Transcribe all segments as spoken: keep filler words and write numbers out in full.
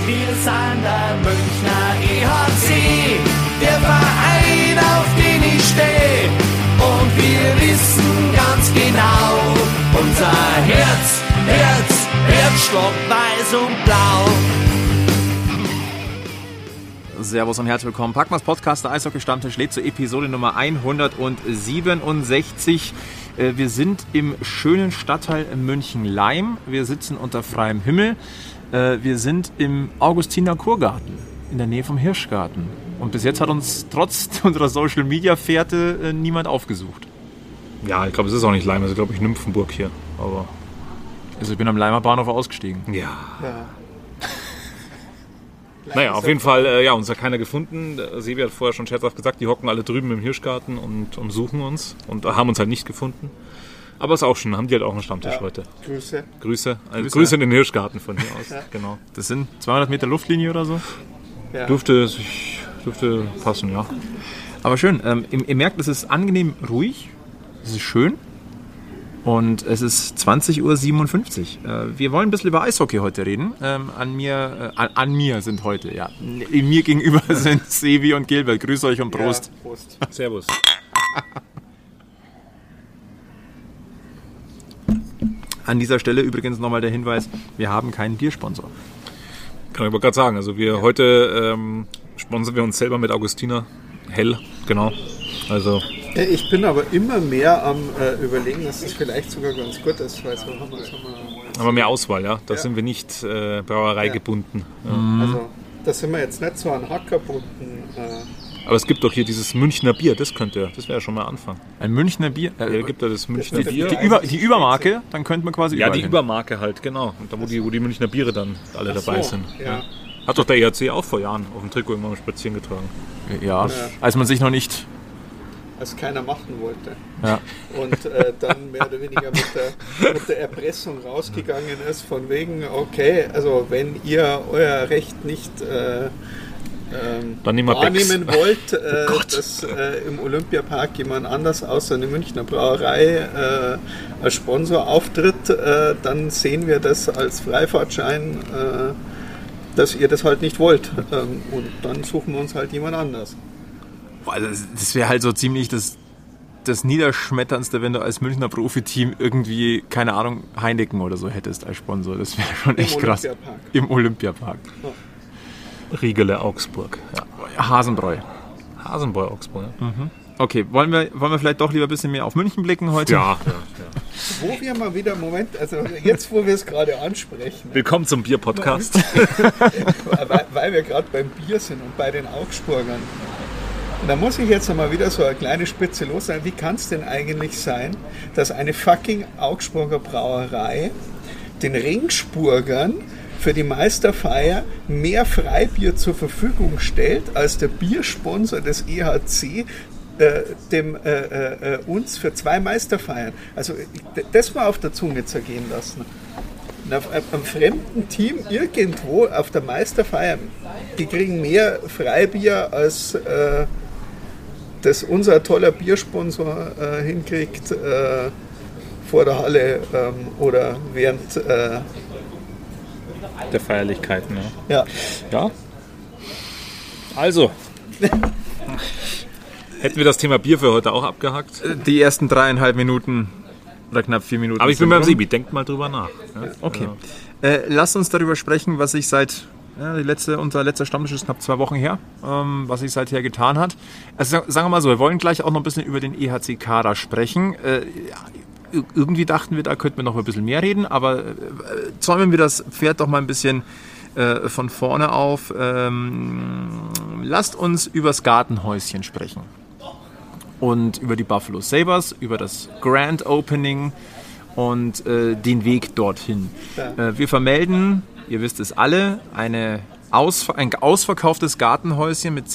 Wir sind der Münchner E H C, der Verein, auf den ich stehe. Und wir wissen ganz genau, unser Herz, Herz, Herzschlag weiß und blau. Servus und herzlich willkommen. Packmas Podcast, der Eishockey-Stammtisch lädt zur Episode Nummer hundertsiebenundsechzig. Wir sind im schönen Stadtteil München-Leim. Wir sitzen unter freiem Himmel. Wir sind im Augustiner Kurgarten in der Nähe vom Hirschgarten. Und bis jetzt hat uns trotz unserer Social-Media-Fährte niemand aufgesucht. Ja, ich glaube, es ist auch nicht Leim, es ist, glaube ich, Nymphenburg hier. Aber also ich bin am Leimer Bahnhof ausgestiegen. Ja. ja. Naja, auf jeden Fall, äh, ja, uns hat keiner gefunden. Sebi hat vorher schon scherzhaft gesagt, die hocken alle drüben im Hirschgarten und, und suchen uns und haben uns halt nicht gefunden. Aber ist auch schon, haben die halt auch einen Stammtisch ja. heute. Grüße. Grüße. Also Grüße. Grüße in den Hirschgarten von hier aus. Ja. Genau. Das sind zweihundert Meter Luftlinie oder so? Ja. Dürfte, dürfte passen, ja. Aber schön, ähm, ihr, ihr merkt, es ist angenehm ruhig, es ist schön. Und es ist zwanzig Uhr siebenundfünfzig. Wir wollen ein bisschen über Eishockey heute reden. Ähm, an, mir, äh, an, an mir sind heute, ja. Mir gegenüber sind Sebi und Gilbert. Grüß euch und Prost. Ja, Prost. Servus. An dieser Stelle übrigens nochmal der Hinweis, wir haben keinen Biersponsor. Kann ich aber gerade sagen. Also wir ja. heute ähm, sponsern wir uns selber mit Augustiner Hell. Genau. Also... Ich bin aber immer mehr am äh, Überlegen, dass das vielleicht sogar ganz gut ist, weil so haben wir, so haben wir Aber mehr Auswahl, ja. Da ja. sind wir nicht äh, Brauerei ja. gebunden. Ja. Also da sind wir jetzt nicht so an Hacker gebunden. Äh. Aber es gibt doch hier dieses Münchner Bier, das könnte, das wäre ja schon mal Anfang. Ein Münchner Bier? Äh, ja, gibt ja das Münchner die, Bier. Die, Über, die Übermarke, dann könnte man quasi Ja, die hin. Übermarke halt, genau. Und da, wo die, wo die Münchner Biere dann alle Ach dabei so, sind. Ja. Ja. Hat doch der E H C auch vor Jahren auf dem Trikot immer mal spazieren getragen. Ja, ja, als man sich noch nicht... als keiner machen wollte. Ja. Und äh, dann mehr oder weniger mit der, mit der Erpressung rausgegangen ist, von wegen, okay, also wenn ihr euer Recht nicht äh, ähm, wahrnehmen wollt, äh, oh dass äh, im Olympiapark jemand anders außer eine Münchner Brauerei äh, als Sponsor auftritt, äh, dann sehen wir das als Freifahrtschein, äh, dass ihr das halt nicht wollt. Ähm, und dann suchen wir uns halt jemand anders. Also das wäre halt so ziemlich das, das Niederschmetterndste, wenn du als Münchner Profiteam irgendwie, keine Ahnung, Heineken oder so hättest als Sponsor. Das wäre schon echt krass. Olympiapark. Im Olympiapark. Ja. Riegele Augsburg. Ja. Hasenbräu. Hasenbräu Augsburg. Ja. Mhm. Okay, wollen wir, wollen wir vielleicht doch lieber ein bisschen mehr auf München blicken heute? Ja, ja, ja. Wo wir mal wieder, Moment, also jetzt, wo wir es gerade ansprechen. Willkommen zum Bier-Podcast. weil, weil wir gerade beim Bier sind und bei den Augsburgern. Und da muss ich jetzt nochmal wieder so eine kleine Spitze los sein. Wie kann es denn eigentlich sein, dass eine fucking Augsburger Brauerei den Ringsburgern für die Meisterfeier mehr Freibier zur Verfügung stellt, als der Biersponsor des E H C äh, dem, äh, äh, uns für zwei Meisterfeiern. Also das mal auf der Zunge zergehen lassen. Und auf einem fremden Team irgendwo auf der Meisterfeier, die kriegen mehr Freibier als... Äh, das unser toller Biersponsor äh, hinkriegt äh, vor der Halle ähm, oder während äh, der Feierlichkeiten. Ja. Ja. Ja. Also. Hätten wir das Thema Bier für heute auch abgehakt? Die ersten dreieinhalb Minuten oder knapp vier Minuten. Aber ich bin beim Sebi, denkt mal drüber nach. Ja? Okay. Ja. Äh, lasst uns darüber sprechen, was ich seit... Ja, die letzte, unser letzter Stammtisch ist knapp zwei Wochen her, ähm, was sich seither getan hat. Also sagen wir mal so, wir wollen gleich auch noch ein bisschen über den E H C-Kader sprechen. Äh, ja, irgendwie dachten wir, da könnten wir noch ein bisschen mehr reden, aber äh, zäumen wir das Pferd doch mal ein bisschen äh, von vorne auf. Ähm, lasst uns übers Gartenhäuschen sprechen. Und über die Buffalo Sabres, über das Grand Opening und äh, den Weg dorthin. Ja. Äh, wir vermelden... Ihr wisst es alle, eine Ausver- ein ausverkauftes Gartenhäuschen mit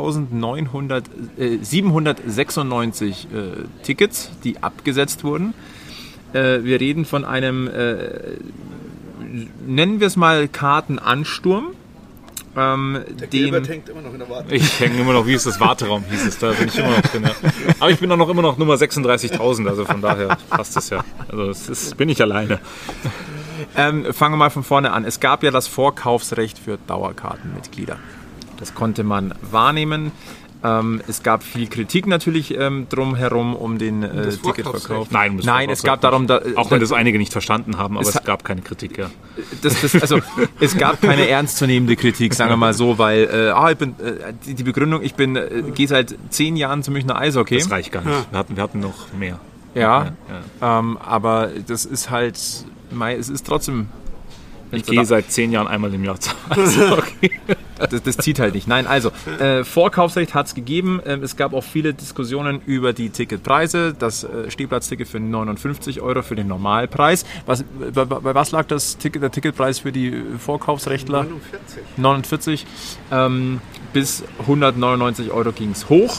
zehntausendsiebenhundertsechsundneunzig äh, Tickets, die abgesetzt wurden. Äh, wir reden von einem, äh, nennen wir es mal Kartenansturm. Ähm, der Gilbert hängt immer noch in der Wartung. Ich hänge immer noch, wie ist das, Warteraum hieß es, da bin ich immer noch drin. Ja. Aber ich bin auch noch immer noch Nummer sechsunddreißigtausend, also von daher passt es ja. Also es ist, bin ich alleine. ähm, fangen wir mal von vorne an. Es gab ja das Vorkaufsrecht für Dauerkartenmitglieder. Das konnte man wahrnehmen. Ähm, es gab viel Kritik natürlich ähm, drumherum um den äh, Ticketverkauf. Nein, das Nein, es gab darum, da, auch wenn das einige nicht verstanden haben, aber es, es gab keine Kritik. Ja. Das, das, also es gab keine ernstzunehmende Kritik, sagen wir mal so, weil äh, ah, ich bin, äh, die, die Begründung, ich bin äh, gehe seit zehn Jahren zum Münchner Eishockey. Das reicht gar nicht. Wir hatten, wir hatten noch mehr. Ja, ja, ja. Ähm, aber das ist halt, es ist trotzdem. Ich gehe seit zehn Jahren einmal im Jahr zu Eishockey. Das, das zieht halt nicht. Nein, also äh, Vorkaufsrecht hat es gegeben. Ähm, es gab auch viele Diskussionen über die Ticketpreise. Das äh, Stehplatzticket für neunundfünfzig Euro für den Normalpreis. Was, bei, bei was lag das Ticket, der Ticketpreis für die Vorkaufsrechtler? neunundvierzig. neunundvierzig. Ähm, bis hundertneunundneunzig Euro ging es hoch.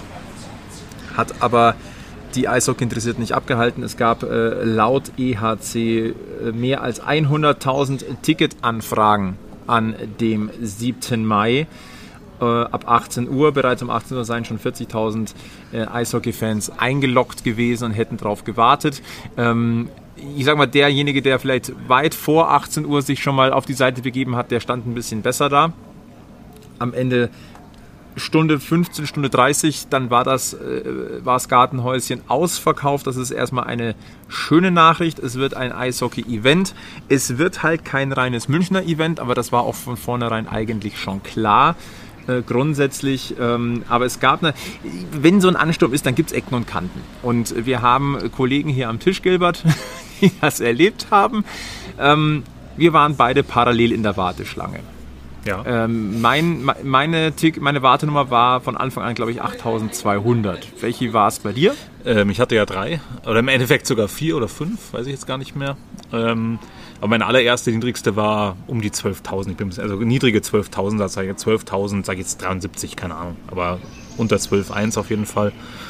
Hat aber die Eishockey-Interessierten nicht abgehalten. Es gab äh, laut E H C äh, mehr als hunderttausend Ticketanfragen an dem siebten Mai. Äh, ab achtzehn Uhr, bereits um achtzehn Uhr seien schon vierzigtausend äh, Eishockey-Fans eingeloggt gewesen und hätten darauf gewartet. Ähm, ich sage mal, derjenige, der vielleicht weit vor achtzehn Uhr sich schon mal auf die Seite begeben hat, der stand ein bisschen besser da. Am Ende Stunde fünfzehn, Stunde dreißig, dann war das, äh, war das Gartenhäuschen ausverkauft. Das ist erstmal eine schöne Nachricht. Es wird ein Eishockey-Event. Es wird halt kein reines Münchner Event, aber das war auch von vornherein eigentlich schon klar. Äh, grundsätzlich, ähm, aber es gab eine, wenn so ein Ansturm ist, dann gibt es Ecken und Kanten. Und wir haben Kollegen hier am Tisch, Gilbert, die das erlebt haben. Ähm, wir waren beide parallel in der Warteschlange. Ja. Ähm, mein, meine, Tick, meine Wartenummer war von Anfang an, glaube ich, achttausendzweihundert. Welche war es bei dir? Ähm, ich hatte ja drei, oder im Endeffekt sogar vier oder fünf, weiß ich jetzt gar nicht mehr. Ähm, aber meine allererste, niedrigste war um die zwölftausend. Ich bin, also niedrige zwölftausend, das sage ich jetzt zwölftausend, sage ich jetzt dreiundsiebzig, keine Ahnung. Aber unter zwölf Komma eins auf jeden Fall.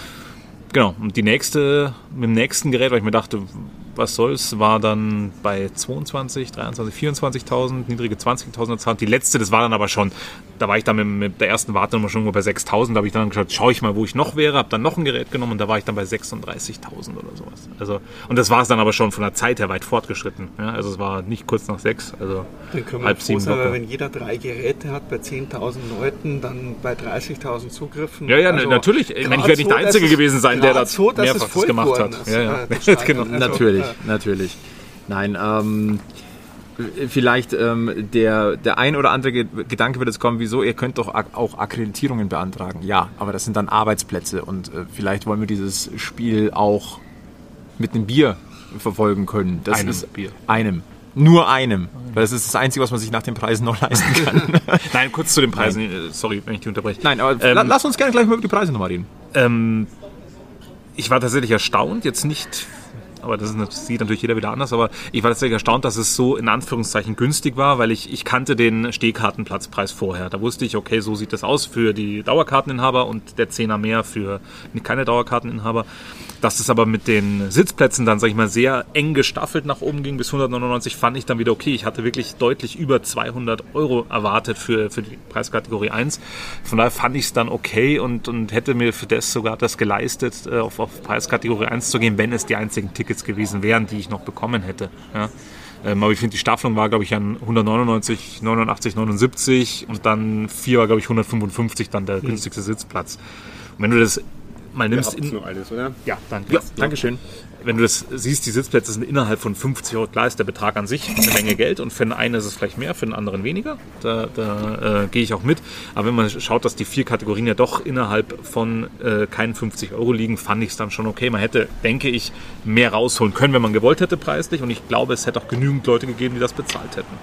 Genau, und die nächste, mit dem nächsten Gerät, weil ich mir dachte, was soll's, war dann bei zweiundzwanzig, dreiundzwanzig, vierundzwanzigtausend, niedrige zwanzigtausend Zahlen. Die letzte, das war dann aber schon, da war ich dann mit, mit der ersten Wartenummer schon bei sechstausend, da habe ich dann geschaut, schaue ich mal, wo ich noch wäre, habe dann noch ein Gerät genommen und da war ich dann bei sechsunddreißigtausend oder sowas. Also, und das war es dann aber schon von der Zeit her weit fortgeschritten. Ja, also es war nicht kurz nach sechs, also dann können wir halb froh sieben. sein, wenn jeder drei Geräte hat, bei zehntausend Leuten, dann bei dreißigtausend Zugriffen. Ja, ja, also natürlich. Ich meine, ich werde nicht der Einzige gewesen sein, der das so, mehrfach das gemacht hat. Ist, ja, ja. äh, genau. also, Natürlich, äh, natürlich. Nein, ähm, vielleicht ähm, der, der ein oder andere Gedanke wird jetzt kommen, wieso, ihr könnt doch ak- auch Akkreditierungen beantragen. Ja, aber das sind dann Arbeitsplätze und äh, vielleicht wollen wir dieses Spiel auch mit einem Bier verfolgen können. Das Einem ist Bier. Einem. Nur einem. Weil das ist das Einzige, was man sich nach den Preisen noch leisten kann. Nein, kurz zu den Preisen. Nein. Sorry, wenn ich die unterbreche. Nein, aber Ähm, la- lass uns gerne gleich mal über die Preise nochmal reden. Ähm, ich war tatsächlich erstaunt, jetzt nicht, aber das, ist, das sieht natürlich jeder wieder anders, aber ich war tatsächlich erstaunt, dass es so in Anführungszeichen günstig war, weil ich, ich kannte den Stehkartenplatzpreis vorher. Da wusste ich, okay, so sieht das aus für die Dauerkarteninhaber und der Zehner mehr für keine Dauerkarteninhaber. Dass das aber mit den Sitzplätzen dann, sag ich mal, sehr eng gestaffelt nach oben ging bis hundertneunundneunzig, fand ich dann wieder okay. Ich hatte wirklich deutlich über zweihundert Euro erwartet für, für die Preiskategorie eins. Von daher fand ich es dann okay und, und hätte mir für das sogar das geleistet, auf, auf Preiskategorie eins zu gehen, wenn es die einzigen Tickets gewesen wären, die ich noch bekommen hätte. Ja. Ähm, aber ich finde, die Staffelung war, glaube ich, an hundertneunundneunzig, neunundachtzig, neunundsiebzig und dann vier war, glaube ich, hundertfünfundfünfzig dann der günstigste Sitzplatz. Und wenn du das mal nimmst... Ihr habt's nur alles, oder? Ja, danke. Ja, Dankeschön. Wenn du das siehst, die Sitzplätze sind innerhalb von fünfzig Euro, klar ist der Betrag an sich eine Menge Geld und für den einen ist es vielleicht mehr, für den anderen weniger. Da, da äh, gehe ich auch mit. Aber wenn man schaut, dass die vier Kategorien ja doch innerhalb von äh, keinen fünfzig Euro liegen, fand ich es dann schon okay. Man hätte, denke ich, mehr rausholen können, wenn man gewollt hätte preislich. Und ich glaube, es hätte auch genügend Leute gegeben, die das bezahlt hätten.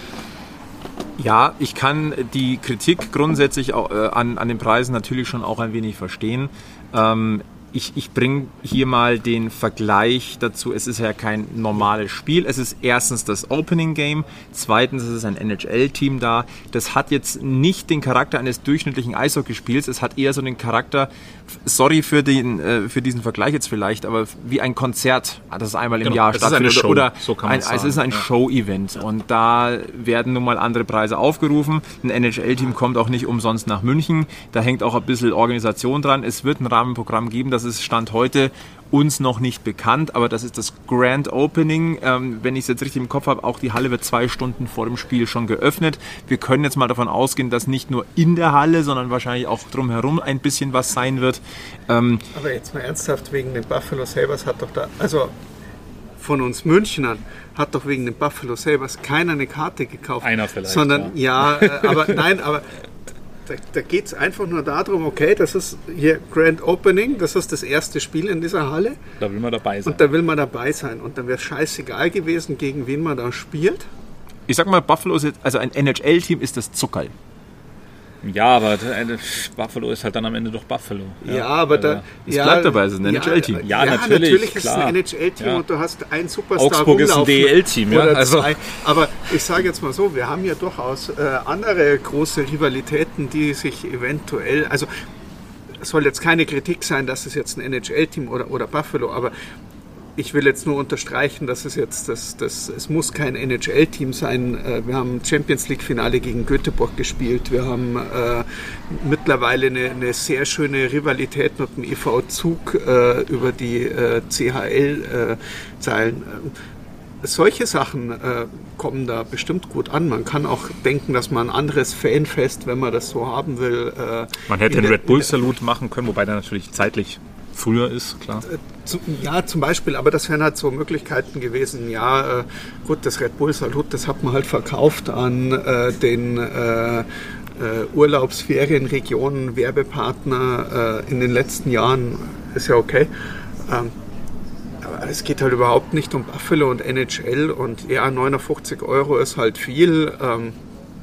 Ja, ich kann die Kritik grundsätzlich auch, äh, an, an den Preisen natürlich schon auch ein wenig verstehen. Ähm, Ich, ich bringe hier mal den Vergleich dazu. Es ist ja kein normales Spiel. Es ist erstens das Opening Game. Zweitens ist es ein N H L-Team da. Das hat jetzt nicht den Charakter eines durchschnittlichen Eishockeyspiels. Es hat eher so den Charakter, sorry für, den, äh, für diesen Vergleich jetzt vielleicht, aber wie ein Konzert, das einmal im Genau, Jahr es ist stattfindet. eine Show, Oder so kann ein, man's es ist ein sagen, ja. Show-Event. Und da werden nun mal andere Preise aufgerufen. Ein N H L-Team kommt auch nicht umsonst nach München. Da hängt auch ein bisschen Organisation dran. Es wird ein Rahmenprogramm geben, das ist Stand heute uns noch nicht bekannt, aber das ist das Grand Opening. Ähm, wenn ich es jetzt richtig im Kopf habe, auch die Halle wird zwei Stunden vor dem Spiel schon geöffnet. Wir können jetzt mal davon ausgehen, dass nicht nur in der Halle, sondern wahrscheinlich auch drumherum ein bisschen was sein wird. Ähm, aber jetzt mal ernsthaft, wegen den Buffalo Sabres hat doch da, also von uns Münchnern, hat doch wegen den Buffalo Sabres keiner eine Karte gekauft. Einer vielleicht. Sondern, ja, ja äh, aber nein, aber Da, da geht es einfach nur darum, okay, das ist hier Grand Opening, das ist das erste Spiel in dieser Halle. Da will man dabei sein. Und da will man dabei sein. Und dann wäre es scheißegal gewesen, gegen wen man da spielt. Ich sag mal, Buffalo ist jetzt, also ein N H L-Team ist das Zuckerl. Ja, aber Buffalo ist halt dann am Ende doch Buffalo. Ja, ja aber also, da... Es ja, bleibt dabei, es ist ein ja, N H L-Team. Ja, ja, natürlich, natürlich klar. ist es ein N H L-Team ja. und du hast einen Superstar Augsburg ist ein D E L-Team, ja. Also. Aber ich sage jetzt mal so, wir haben ja durchaus äh, andere große Rivalitäten, die sich eventuell... Also es soll jetzt keine Kritik sein, dass es jetzt ein N H L-Team oder, oder Buffalo, aber ich will jetzt nur unterstreichen, dass es jetzt, das, das, es muss kein N H L-Team sein. Wir haben Champions League-Finale gegen Göteborg gespielt. Wir haben äh, mittlerweile eine, eine sehr schöne Rivalität mit dem E V Zug äh, über die äh, C H L-Zeilen. Äh, Solche Sachen äh, kommen da bestimmt gut an. Man kann auch denken, dass man ein anderes Fanfest, wenn man das so haben will. Äh, man hätte den Red Bull-Salut machen können, wobei der natürlich zeitlich früher ist, klar. Ja, zum Beispiel, aber das wären halt so Möglichkeiten gewesen. Ja, äh, gut, das Red Bull Salut, das hat man halt verkauft an äh, den äh, äh, Urlaubsferienregionen, Werbepartner äh, in den letzten Jahren. Ist ja okay. Ähm, aber es geht halt überhaupt nicht um Buffalo und N H L und ja, neunundfünfzig Euro ist halt viel. Ähm,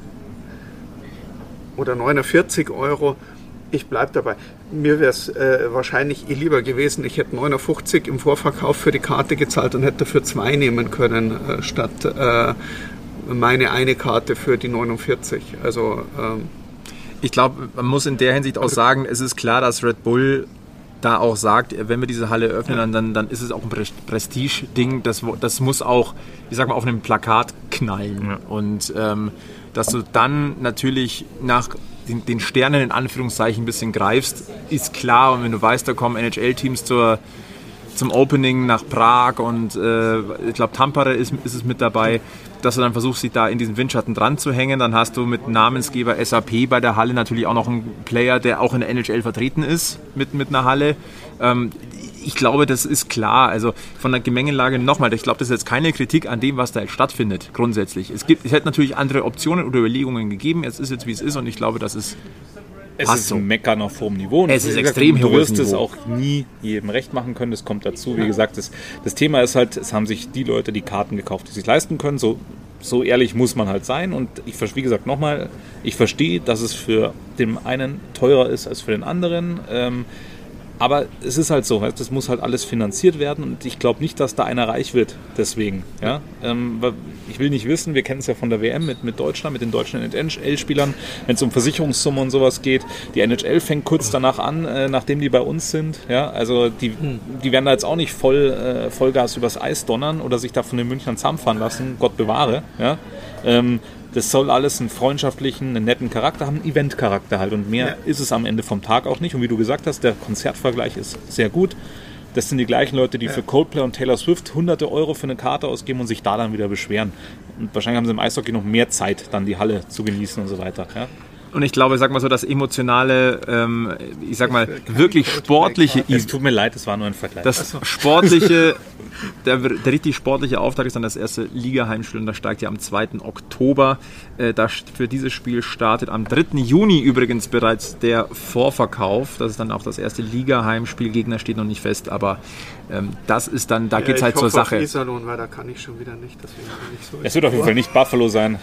oder neunundvierzig Euro. Ich bleibe dabei. Mir wäre es äh, wahrscheinlich eh lieber gewesen, ich hätte neunundfünfzig im Vorverkauf für die Karte gezahlt und hätte dafür zwei nehmen können, äh, statt äh, meine eine Karte für die neunundvierzig. Also, ähm, ich glaube, man muss in der Hinsicht auch sagen, es ist klar, dass Red Bull da auch sagt, wenn wir diese Halle öffnen, ja. dann, dann ist es auch ein Prestige-Ding. Das, das muss auch, ich sag mal, auf einem Plakat knallen. Ja. Und ähm, dass du dann natürlich nach den, den Sternen in Anführungszeichen ein bisschen greifst, ist klar. Und wenn du weißt, da kommen N H L-Teams zur, zum Opening nach Prag und äh, ich glaube Tampere ist, ist es mit dabei, dass du dann versuchst, dich da in diesen Windschatten dran zu hängen. Dann hast du mit Namensgeber S A P bei der Halle natürlich auch noch einen Player, der auch in der N H L vertreten ist mit, mit einer Halle. Ähm, ich glaube, das ist klar. Also von der Gemengelage nochmal, ich glaube, das ist jetzt keine Kritik an dem, was da jetzt stattfindet, grundsätzlich. Es gibt, es hätte natürlich andere Optionen oder Überlegungen gegeben. Es ist jetzt, wie es ist und ich glaube, das ist Es ist so. ein Meckern auf hohem Niveau. Es ist extrem Du wirst Niveau. es auch nie jedem recht machen können. Das kommt dazu. Wie gesagt, das, das Thema ist halt, es haben sich die Leute die Karten gekauft, die sich leisten können. So, so ehrlich muss man halt sein. Und ich, wie gesagt, nochmal, ich verstehe, dass es für den einen teurer ist als für den anderen. Ähm, aber es ist halt so, das muss halt alles finanziert werden und ich glaube nicht, dass da einer reich wird deswegen. Ja? Ähm, ich will nicht wissen, wir kennen es ja von der W M mit, mit Deutschland, mit den deutschen N H L-Spielern, wenn es um Versicherungssummen und sowas geht. Die N H L fängt kurz danach an, äh, nachdem die bei uns sind. Ja? Also die, die werden da jetzt auch nicht voll, äh, Vollgas übers Eis donnern oder sich da von den Münchnern zusammenfahren lassen, Gott bewahre. Ja? Ähm, Das soll alles einen freundschaftlichen, einen netten Charakter haben, einen Event-Charakter halt. Und mehr ja. ist es am Ende vom Tag auch nicht. Und wie du gesagt hast, der Konzertvergleich ist sehr gut. Das sind die gleichen Leute, die ja. für Coldplay und Taylor Swift hunderte Euro für eine Karte ausgeben und sich da dann wieder beschweren. Und wahrscheinlich haben sie im Eishockey noch mehr Zeit, dann die Halle zu genießen und so weiter. Ja? Und ich glaube, sag mal so, das emotionale, ähm, ich sag mal, wirklich sportliche... Es tut mir leid, es war nur ein Vergleich. Das sportliche, der, der richtig sportliche Auftakt ist dann das erste Liga-Heimspiel und das steigt ja am zweiten Oktober. Äh, das, für dieses Spiel startet am dritten Juni übrigens bereits der Vorverkauf. Das ist dann auch das erste Liga-Heimspiel. Gegner steht noch nicht fest, aber ähm, das ist dann, da ja, geht's halt zur Sache. Ich hoffe auf Iserlohn, weil da kann ich schon wieder nicht. Deswegen bin ich so es wird auf jeden Fall nicht Buffalo sein.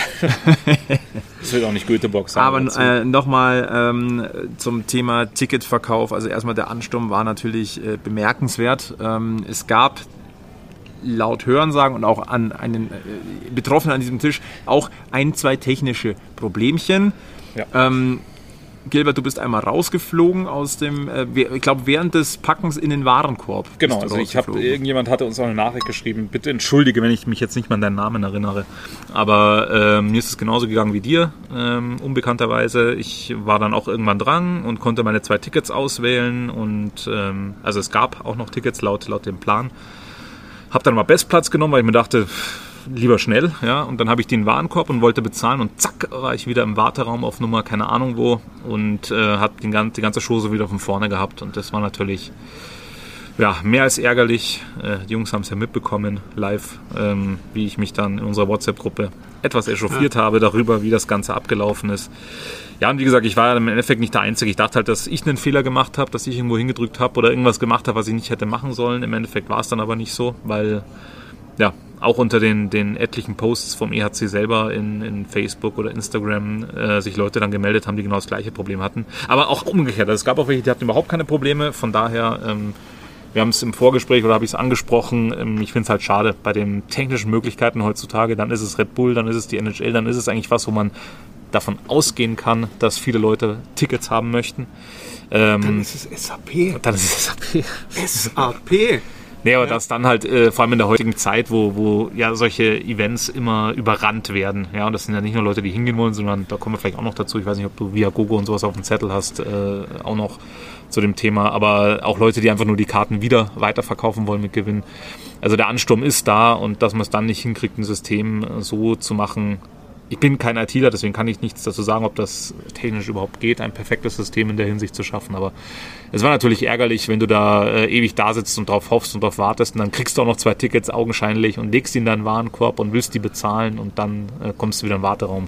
Es wird auch nicht Göteborg sein. Aber äh, nochmal ähm, zum Thema Ticketverkauf. Also erstmal der Ansturm war natürlich äh, bemerkenswert. Ähm, es gab laut Hörensagen und auch an einen äh, Betroffenen an diesem Tisch auch ein, zwei technische Problemchen. Ja. Ähm, Gilbert, du bist einmal rausgeflogen aus dem, äh, ich glaube, während des Packens in den Warenkorb. Genau, also ich habe, irgendjemand hatte uns auch eine Nachricht geschrieben, bitte entschuldige, wenn ich mich jetzt nicht mal an deinen Namen erinnere, aber ähm, mir ist es genauso gegangen wie dir, ähm, unbekannterweise. Ich war dann auch irgendwann dran und konnte meine zwei Tickets auswählen und ähm, also es gab auch noch Tickets laut, laut dem Plan. Habe dann mal Bestplatz genommen, weil ich mir dachte, lieber schnell, ja, und dann habe ich den Warenkorb und wollte bezahlen und zack, war ich wieder im Warteraum auf Nummer keine Ahnung wo und äh, habe die ganze Show so wieder von vorne gehabt und das war natürlich ja, mehr als ärgerlich. Äh, die Jungs haben es ja mitbekommen, live, ähm, wie ich mich dann in unserer WhatsApp-Gruppe etwas echauffiert ja. habe darüber, wie das Ganze abgelaufen ist. Ja, und wie gesagt, ich war ja im Endeffekt nicht der Einzige. Ich dachte halt, dass ich einen Fehler gemacht habe, dass ich irgendwo hingedrückt habe oder irgendwas gemacht habe, was ich nicht hätte machen sollen. Im Endeffekt war es dann aber nicht so, weil ja, auch unter den, den etlichen Posts vom E H C selber in, in Facebook oder Instagram äh, sich Leute dann gemeldet haben, die genau das gleiche Problem hatten. Aber auch umgekehrt. Also es gab auch welche, die hatten überhaupt keine Probleme. Von daher, ähm, wir haben es im Vorgespräch oder habe ich es angesprochen, ähm, ich finde es halt schade bei den technischen Möglichkeiten heutzutage. Dann ist es Red Bull, dann ist es die N H L, dann ist es eigentlich was, wo man davon ausgehen kann, dass viele Leute Tickets haben möchten. Ähm, dann ist es S A P. Dann ist es S A P. S A P. Nee, aber ja. das dann halt, äh, vor allem in der heutigen Zeit, wo, wo ja solche Events immer überrannt werden. Ja, und das sind ja nicht nur Leute, die hingehen wollen, sondern da kommen wir vielleicht auch noch dazu. Ich weiß nicht, ob du Viagogo und sowas auf dem Zettel hast, äh, auch noch zu dem Thema. Aber auch Leute, die einfach nur die Karten wieder weiterverkaufen wollen mit Gewinn. Also der Ansturm ist da und dass man es dann nicht hinkriegt, ein System so zu machen. Ich bin kein ITler, deswegen kann ich nichts dazu sagen, ob das technisch überhaupt geht, ein perfektes System in der Hinsicht zu schaffen. Aber es war natürlich ärgerlich, wenn du da äh, ewig da sitzt und drauf hoffst und drauf wartest und dann kriegst du auch noch zwei Tickets augenscheinlich und legst die in deinen Warenkorb und willst die bezahlen und dann äh, kommst du wieder in den Warteraum.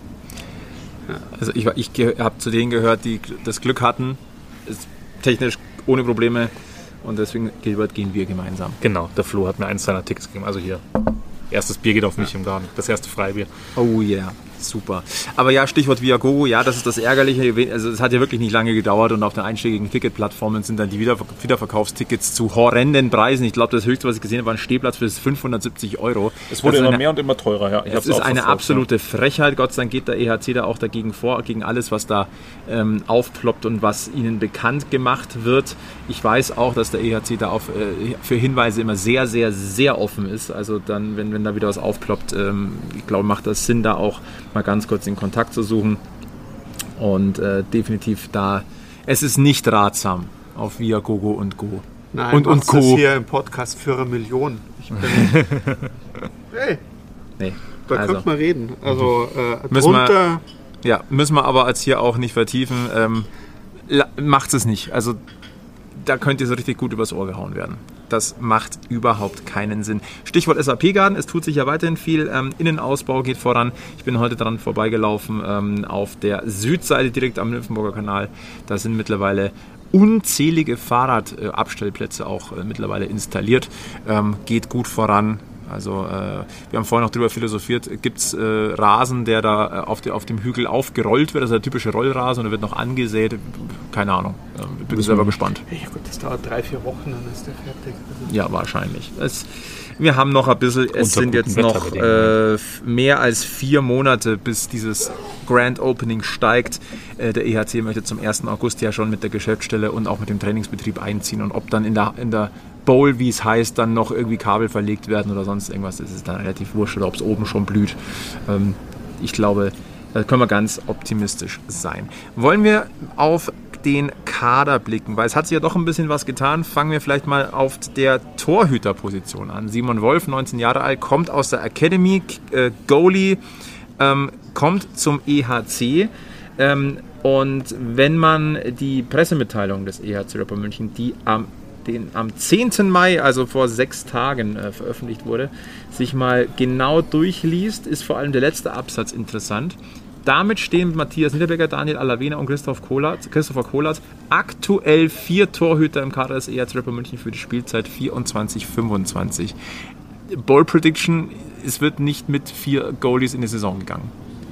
Ja. Also ich, ich habe zu denen gehört, die das Glück hatten, ist technisch ohne Probleme und deswegen, Gilbert, gehen wir gemeinsam. Genau, der Flo hat mir eins seiner Tickets gegeben, also hier. Erstes Bier geht auf mich ja. im Garten. Das erste Freibier. Oh yeah, super. Aber ja, Stichwort Viagogo, ja, das ist das Ärgerliche. Also es hat ja wirklich nicht lange gedauert und auf den einschlägigen Ticketplattformen sind dann die Wiederver- Wiederverkaufstickets zu horrenden Preisen. Ich glaube, das höchste, was ich gesehen habe, war ein Stehplatz für fünfhundertsiebzig Euro. Es wurde immer eine, mehr und immer teurer, ja. Es ist eine absolute Frechheit. Gott sei Dank geht der E H C da auch dagegen vor, gegen alles, was da ähm, aufploppt und was ihnen bekannt gemacht wird. Ich weiß auch, dass der E H C da auf, äh, für Hinweise immer sehr, sehr, sehr offen ist. Also dann, wenn, wenn da wieder was aufploppt, ähm, ich glaube, macht das Sinn, da auch mal ganz kurz den Kontakt zu suchen. Und äh, definitiv da, es ist nicht ratsam auf Viagogo und Go. Nein, und, und Co. Das hier im Podcast für eine Million. Ich bin hey, nee, da also, könnte man reden. Also äh, müssen drunter... Wir, ja, müssen wir aber als hier auch nicht vertiefen. Ähm, macht es nicht. Also da könnt ihr so richtig gut übers Ohr gehauen werden. Das macht überhaupt keinen Sinn. Stichwort S A P-Garden, es tut sich ja weiterhin viel. Ähm, Innenausbau geht voran. Ich bin heute dran vorbeigelaufen ähm, auf der Südseite direkt am Nymphenburger Kanal. Da sind mittlerweile unzählige Fahrradabstellplätze auch äh, mittlerweile installiert. Ähm, geht gut voran. Also äh, wir haben vorhin noch darüber philosophiert, gibt es äh, Rasen, der da äh, auf, de, auf dem Hügel aufgerollt wird, das ist der typische Rollrasen und der wird noch angesät, keine Ahnung, äh, bin selber gespannt. Ja gut, das dauert drei, vier Wochen, dann ist der fertig. Also ja, wahrscheinlich. Es, wir haben noch ein bisschen, es sind jetzt noch äh, mehr als vier Monate, bis dieses Grand Opening steigt. Äh, der E H C möchte zum ersten August ja schon mit der Geschäftsstelle und auch mit dem Trainingsbetrieb einziehen und ob dann in der, in der Bowl, wie es heißt, dann noch irgendwie Kabel verlegt werden oder sonst irgendwas, das ist dann relativ wurscht oder ob es oben schon blüht. Ähm, ich glaube, da können wir ganz optimistisch sein. Wollen wir auf den Kader blicken, weil es hat sich ja doch ein bisschen was getan. Fangen wir vielleicht mal auf der Torhüterposition an. Simon Wolf, neunzehn Jahre alt, kommt aus der Academy, äh, Goalie, ähm, kommt zum E H C. Ähm, und wenn man die Pressemitteilung des E H C Rapper München, die am den am zehnten Mai, also vor sechs Tagen äh, veröffentlicht wurde, sich mal genau durchliest, ist vor allem der letzte Absatz interessant. Damit stehen Matthias Niederberger, Daniel Alavena und Christoph Kolatz, Christopher Kolatz aktuell vier Torhüter im Kader des E H C Rapper München für die Spielzeit vierundzwanzig fünfundzwanzig. Ball Prediction, es wird nicht mit vier Goalies in die Saison gegangen.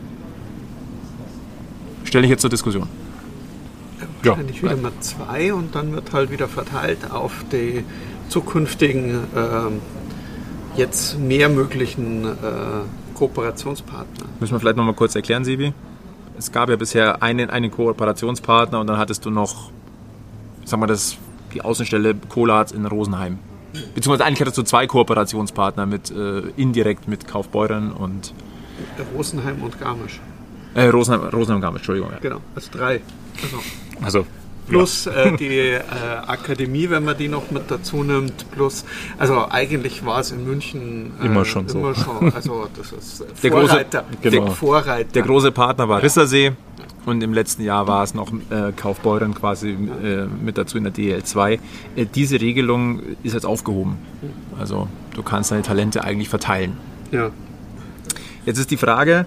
Stelle ich jetzt zur Diskussion. Wahrscheinlich ja. wieder mal zwei und dann wird halt wieder verteilt auf die zukünftigen, äh, jetzt mehr möglichen äh, Kooperationspartner. Müssen wir vielleicht nochmal kurz erklären, Sibi? es gab ja bisher einen, einen Kooperationspartner und dann hattest du noch, sagen wir das, die Außenstelle Kolatz in Rosenheim. Beziehungsweise eigentlich hattest du zwei Kooperationspartner mit äh, indirekt mit Kaufbeuren und Rosenheim und Garmisch. Äh, Rosenheim, Rosenheim Garmisch, Entschuldigung. Ja. Genau, also drei. Also, Also plus ja. äh, die äh, Akademie, wenn man die noch mit dazu nimmt. Plus, also eigentlich war es in München äh, immer schon immer so. schon. Also das ist der Vorreiter. Große, genau. der Vorreiter. Der große Partner war Rissersee und im letzten Jahr war es noch äh, Kaufbeuren quasi äh, mit dazu in der D E L zwei. Äh, diese Regelung ist jetzt aufgehoben. Also du kannst deine Talente eigentlich verteilen. Ja. Jetzt ist die Frage,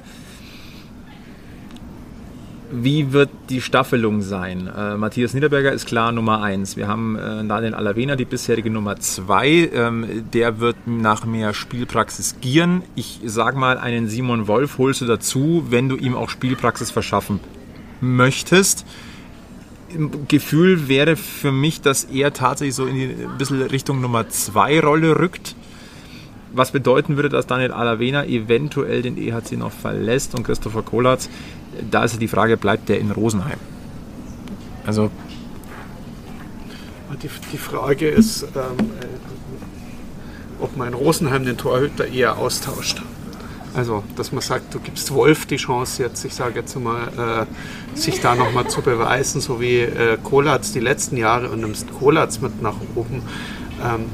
wie wird die Staffelung sein? Äh, Matthias Niederberger ist klar Nummer eins. Wir haben äh, Daniel Alavena, die bisherige Nummer zwei. Ähm, der wird nach mehr Spielpraxis gieren. Ich sag mal, einen Simon Wolf holst du dazu, wenn du ihm auch Spielpraxis verschaffen möchtest. Im Gefühl wäre für mich, dass er tatsächlich so in die ein bisschen Richtung Nummer zwei Rolle rückt. Was bedeuten würde, dass Daniel Alavena eventuell den E H C noch verlässt und Christopher Kolatz, da ist die Frage, bleibt der in Rosenheim? Also Die, die Frage ist, ähm, ob man in Rosenheim den Torhüter eher austauscht. Also, dass man sagt, du gibst Wolf die Chance jetzt, ich sage jetzt mal, äh, sich da nochmal zu beweisen, so wie äh, Kolatz die letzten Jahre und nimmst Kolatz mit nach oben. Ähm,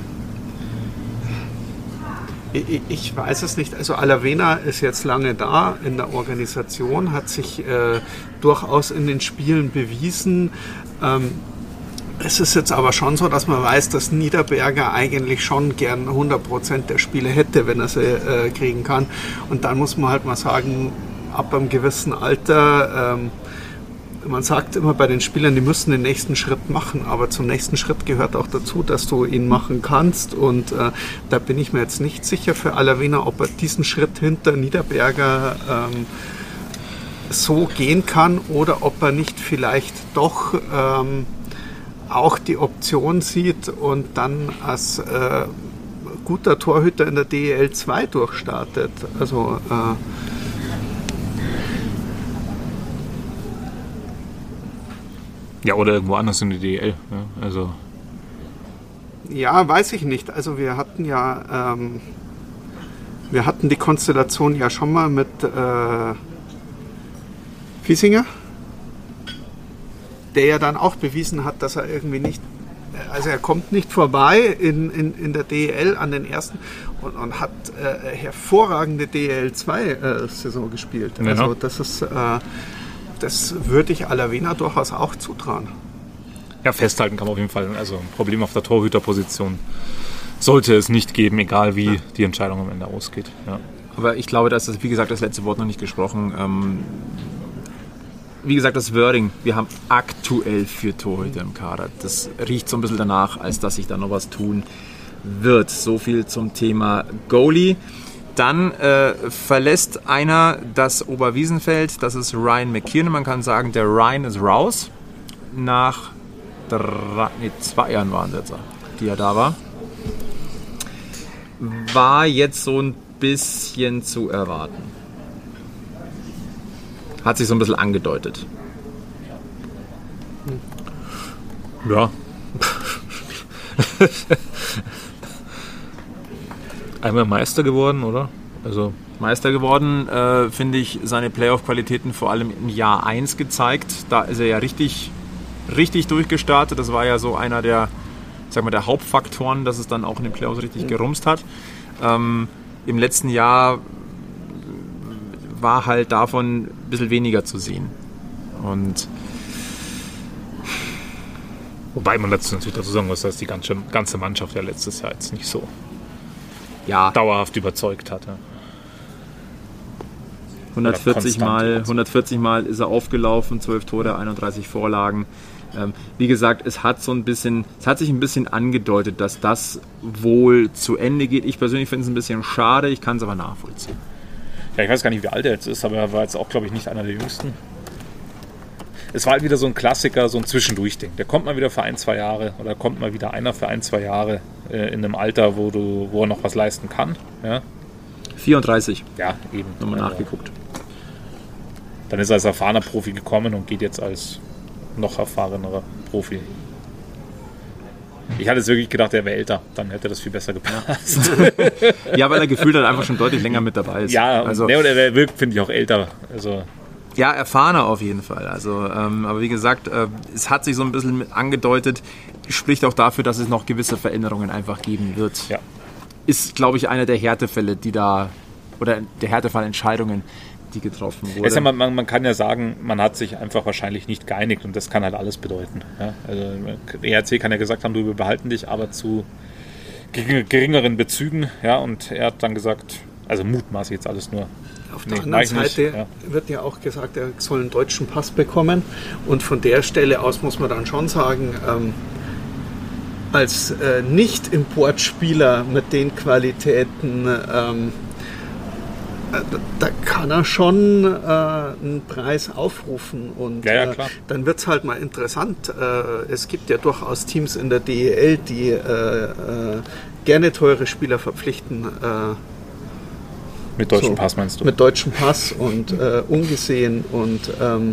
ich, ich weiß es nicht. Also Alavena ist jetzt lange da in der Organisation, hat sich äh, durchaus in den Spielen bewiesen. Ähm, Es ist jetzt aber schon so, dass man weiß, dass Niederberger eigentlich schon gern hundert Prozent der Spiele hätte, wenn er sie äh, kriegen kann. Und dann muss man halt mal sagen, ab einem gewissen Alter, ähm, man sagt immer bei den Spielern, die müssen den nächsten Schritt machen, aber zum nächsten Schritt gehört auch dazu, dass du ihn machen kannst. Und äh, da bin ich mir jetzt nicht sicher für Alavena, ob er diesen Schritt hinter Niederberger ähm, so gehen kann oder ob er nicht vielleicht doch ähm, auch die Option sieht und dann als äh, guter Torhüter in der D E L zwei durchstartet. Also äh, ja, oder irgendwo anders in der D E L. Ja, also ja, weiß ich nicht. Also wir hatten ja ähm, wir hatten die Konstellation ja schon mal mit äh, Fiesinger, der ja dann auch bewiesen hat, dass er irgendwie nicht, also er kommt nicht vorbei in, in, in der D E L an den ersten und, und hat äh, hervorragende D E L zwei Saison gespielt. Ja. Also das ist, äh, das würde ich Alavena durchaus auch zutrauen. ja, festhalten kann man auf jeden Fall. Also ein Problem auf der Torhüterposition sollte es nicht geben, egal wie ja. die Entscheidung am Ende ausgeht. Ja. Aber ich glaube, dass das, wie gesagt, das letzte Wort noch nicht gesprochen. Ähm, Wie gesagt, das Wording, wir haben aktuell vier Torhüter im Kader. Das riecht so ein bisschen danach, als dass sich da noch was tun wird. So viel zum Thema Goalie. Dann äh, verlässt einer das Oberwiesenfeld, das ist Ryan McKiernan. Man kann sagen, der Ryan ist raus. Nach drei, nee, zwei Jahren waren es jetzt, die er da war. War jetzt so ein bisschen zu erwarten. Hat sich so ein bisschen angedeutet. Ja. Einmal Meister geworden, oder? Also Meister geworden, äh, finde ich, seine Playoff-Qualitäten vor allem im Jahr eins gezeigt. Da ist er ja richtig, richtig durchgestartet. Das war ja so einer der, sag mal, der Hauptfaktoren, dass es dann auch in den Playoffs richtig gerumst hat. Ähm, im letzten Jahr war halt davon ein bisschen weniger zu sehen. Und wobei man dazu natürlich dazu sagen muss, dass die ganze, ganze Mannschaft ja letztes Jahr jetzt nicht so ja, dauerhaft überzeugt hatte. hundertvierzig Mal, hundertvierzig Mal ist er aufgelaufen, zwölf Tore, einunddreißig Vorlagen. Ähm, wie gesagt, es hat so ein bisschen, es hat sich ein bisschen angedeutet, dass das wohl zu Ende geht. Ich persönlich finde es ein bisschen schade, ich kann es aber nachvollziehen. Ja, ich weiß gar nicht, wie alt er jetzt ist, aber er war jetzt auch, glaube ich, nicht einer der Jüngsten. Es war halt wieder so ein Klassiker, so ein Zwischendurchding. Der kommt mal wieder für ein, zwei Jahre oder kommt mal wieder einer für ein, zwei Jahre äh, in einem Alter, wo, du, wo er noch was leisten kann. Ja, vierunddreißig. ja eben. Nochmal also, nachgeguckt. dann ist er als erfahrener Profi gekommen und geht jetzt als noch erfahrenerer Profi. Ich hatte jetzt wirklich gedacht, er wäre älter, dann hätte das viel besser gepasst. Ja, weil er gefühlt halt einfach schon deutlich länger mit dabei ist. Ja, also, und er wirkt, finde ich, auch älter. Also ja, erfahrener auf jeden Fall. Also, ähm, aber wie gesagt, äh, es hat sich so ein bisschen mit angedeutet, spricht auch dafür, dass es noch gewisse Veränderungen einfach geben wird. Ja. Ist, glaube ich, einer der Härtefälle, die da, oder der Härtefallentscheidungen, die getroffen wurden. Ja, man, man kann ja sagen, man hat sich einfach wahrscheinlich nicht geeinigt und das kann halt alles bedeuten. Ja, also E H C kann ja gesagt haben, du, wir behalten dich, aber zu geringeren Bezügen. Ja, und er hat dann gesagt, also mutmaßlich jetzt alles nur. Auf der nee, anderen Seite nicht, ja. wird ja auch gesagt, er soll einen deutschen Pass bekommen und von der Stelle aus muss man dann schon sagen, ähm, als äh, Nicht-Importspieler mit den Qualitäten ähm, da kann er schon äh, einen Preis aufrufen und ja, ja, klar. Äh, dann wird es halt mal interessant. Äh, es gibt ja durchaus Teams in der D E L, die äh, äh, gerne teure Spieler verpflichten. Äh, mit deutschem so, Pass meinst du? Mit deutschem Pass und äh, ungesehen und ähm,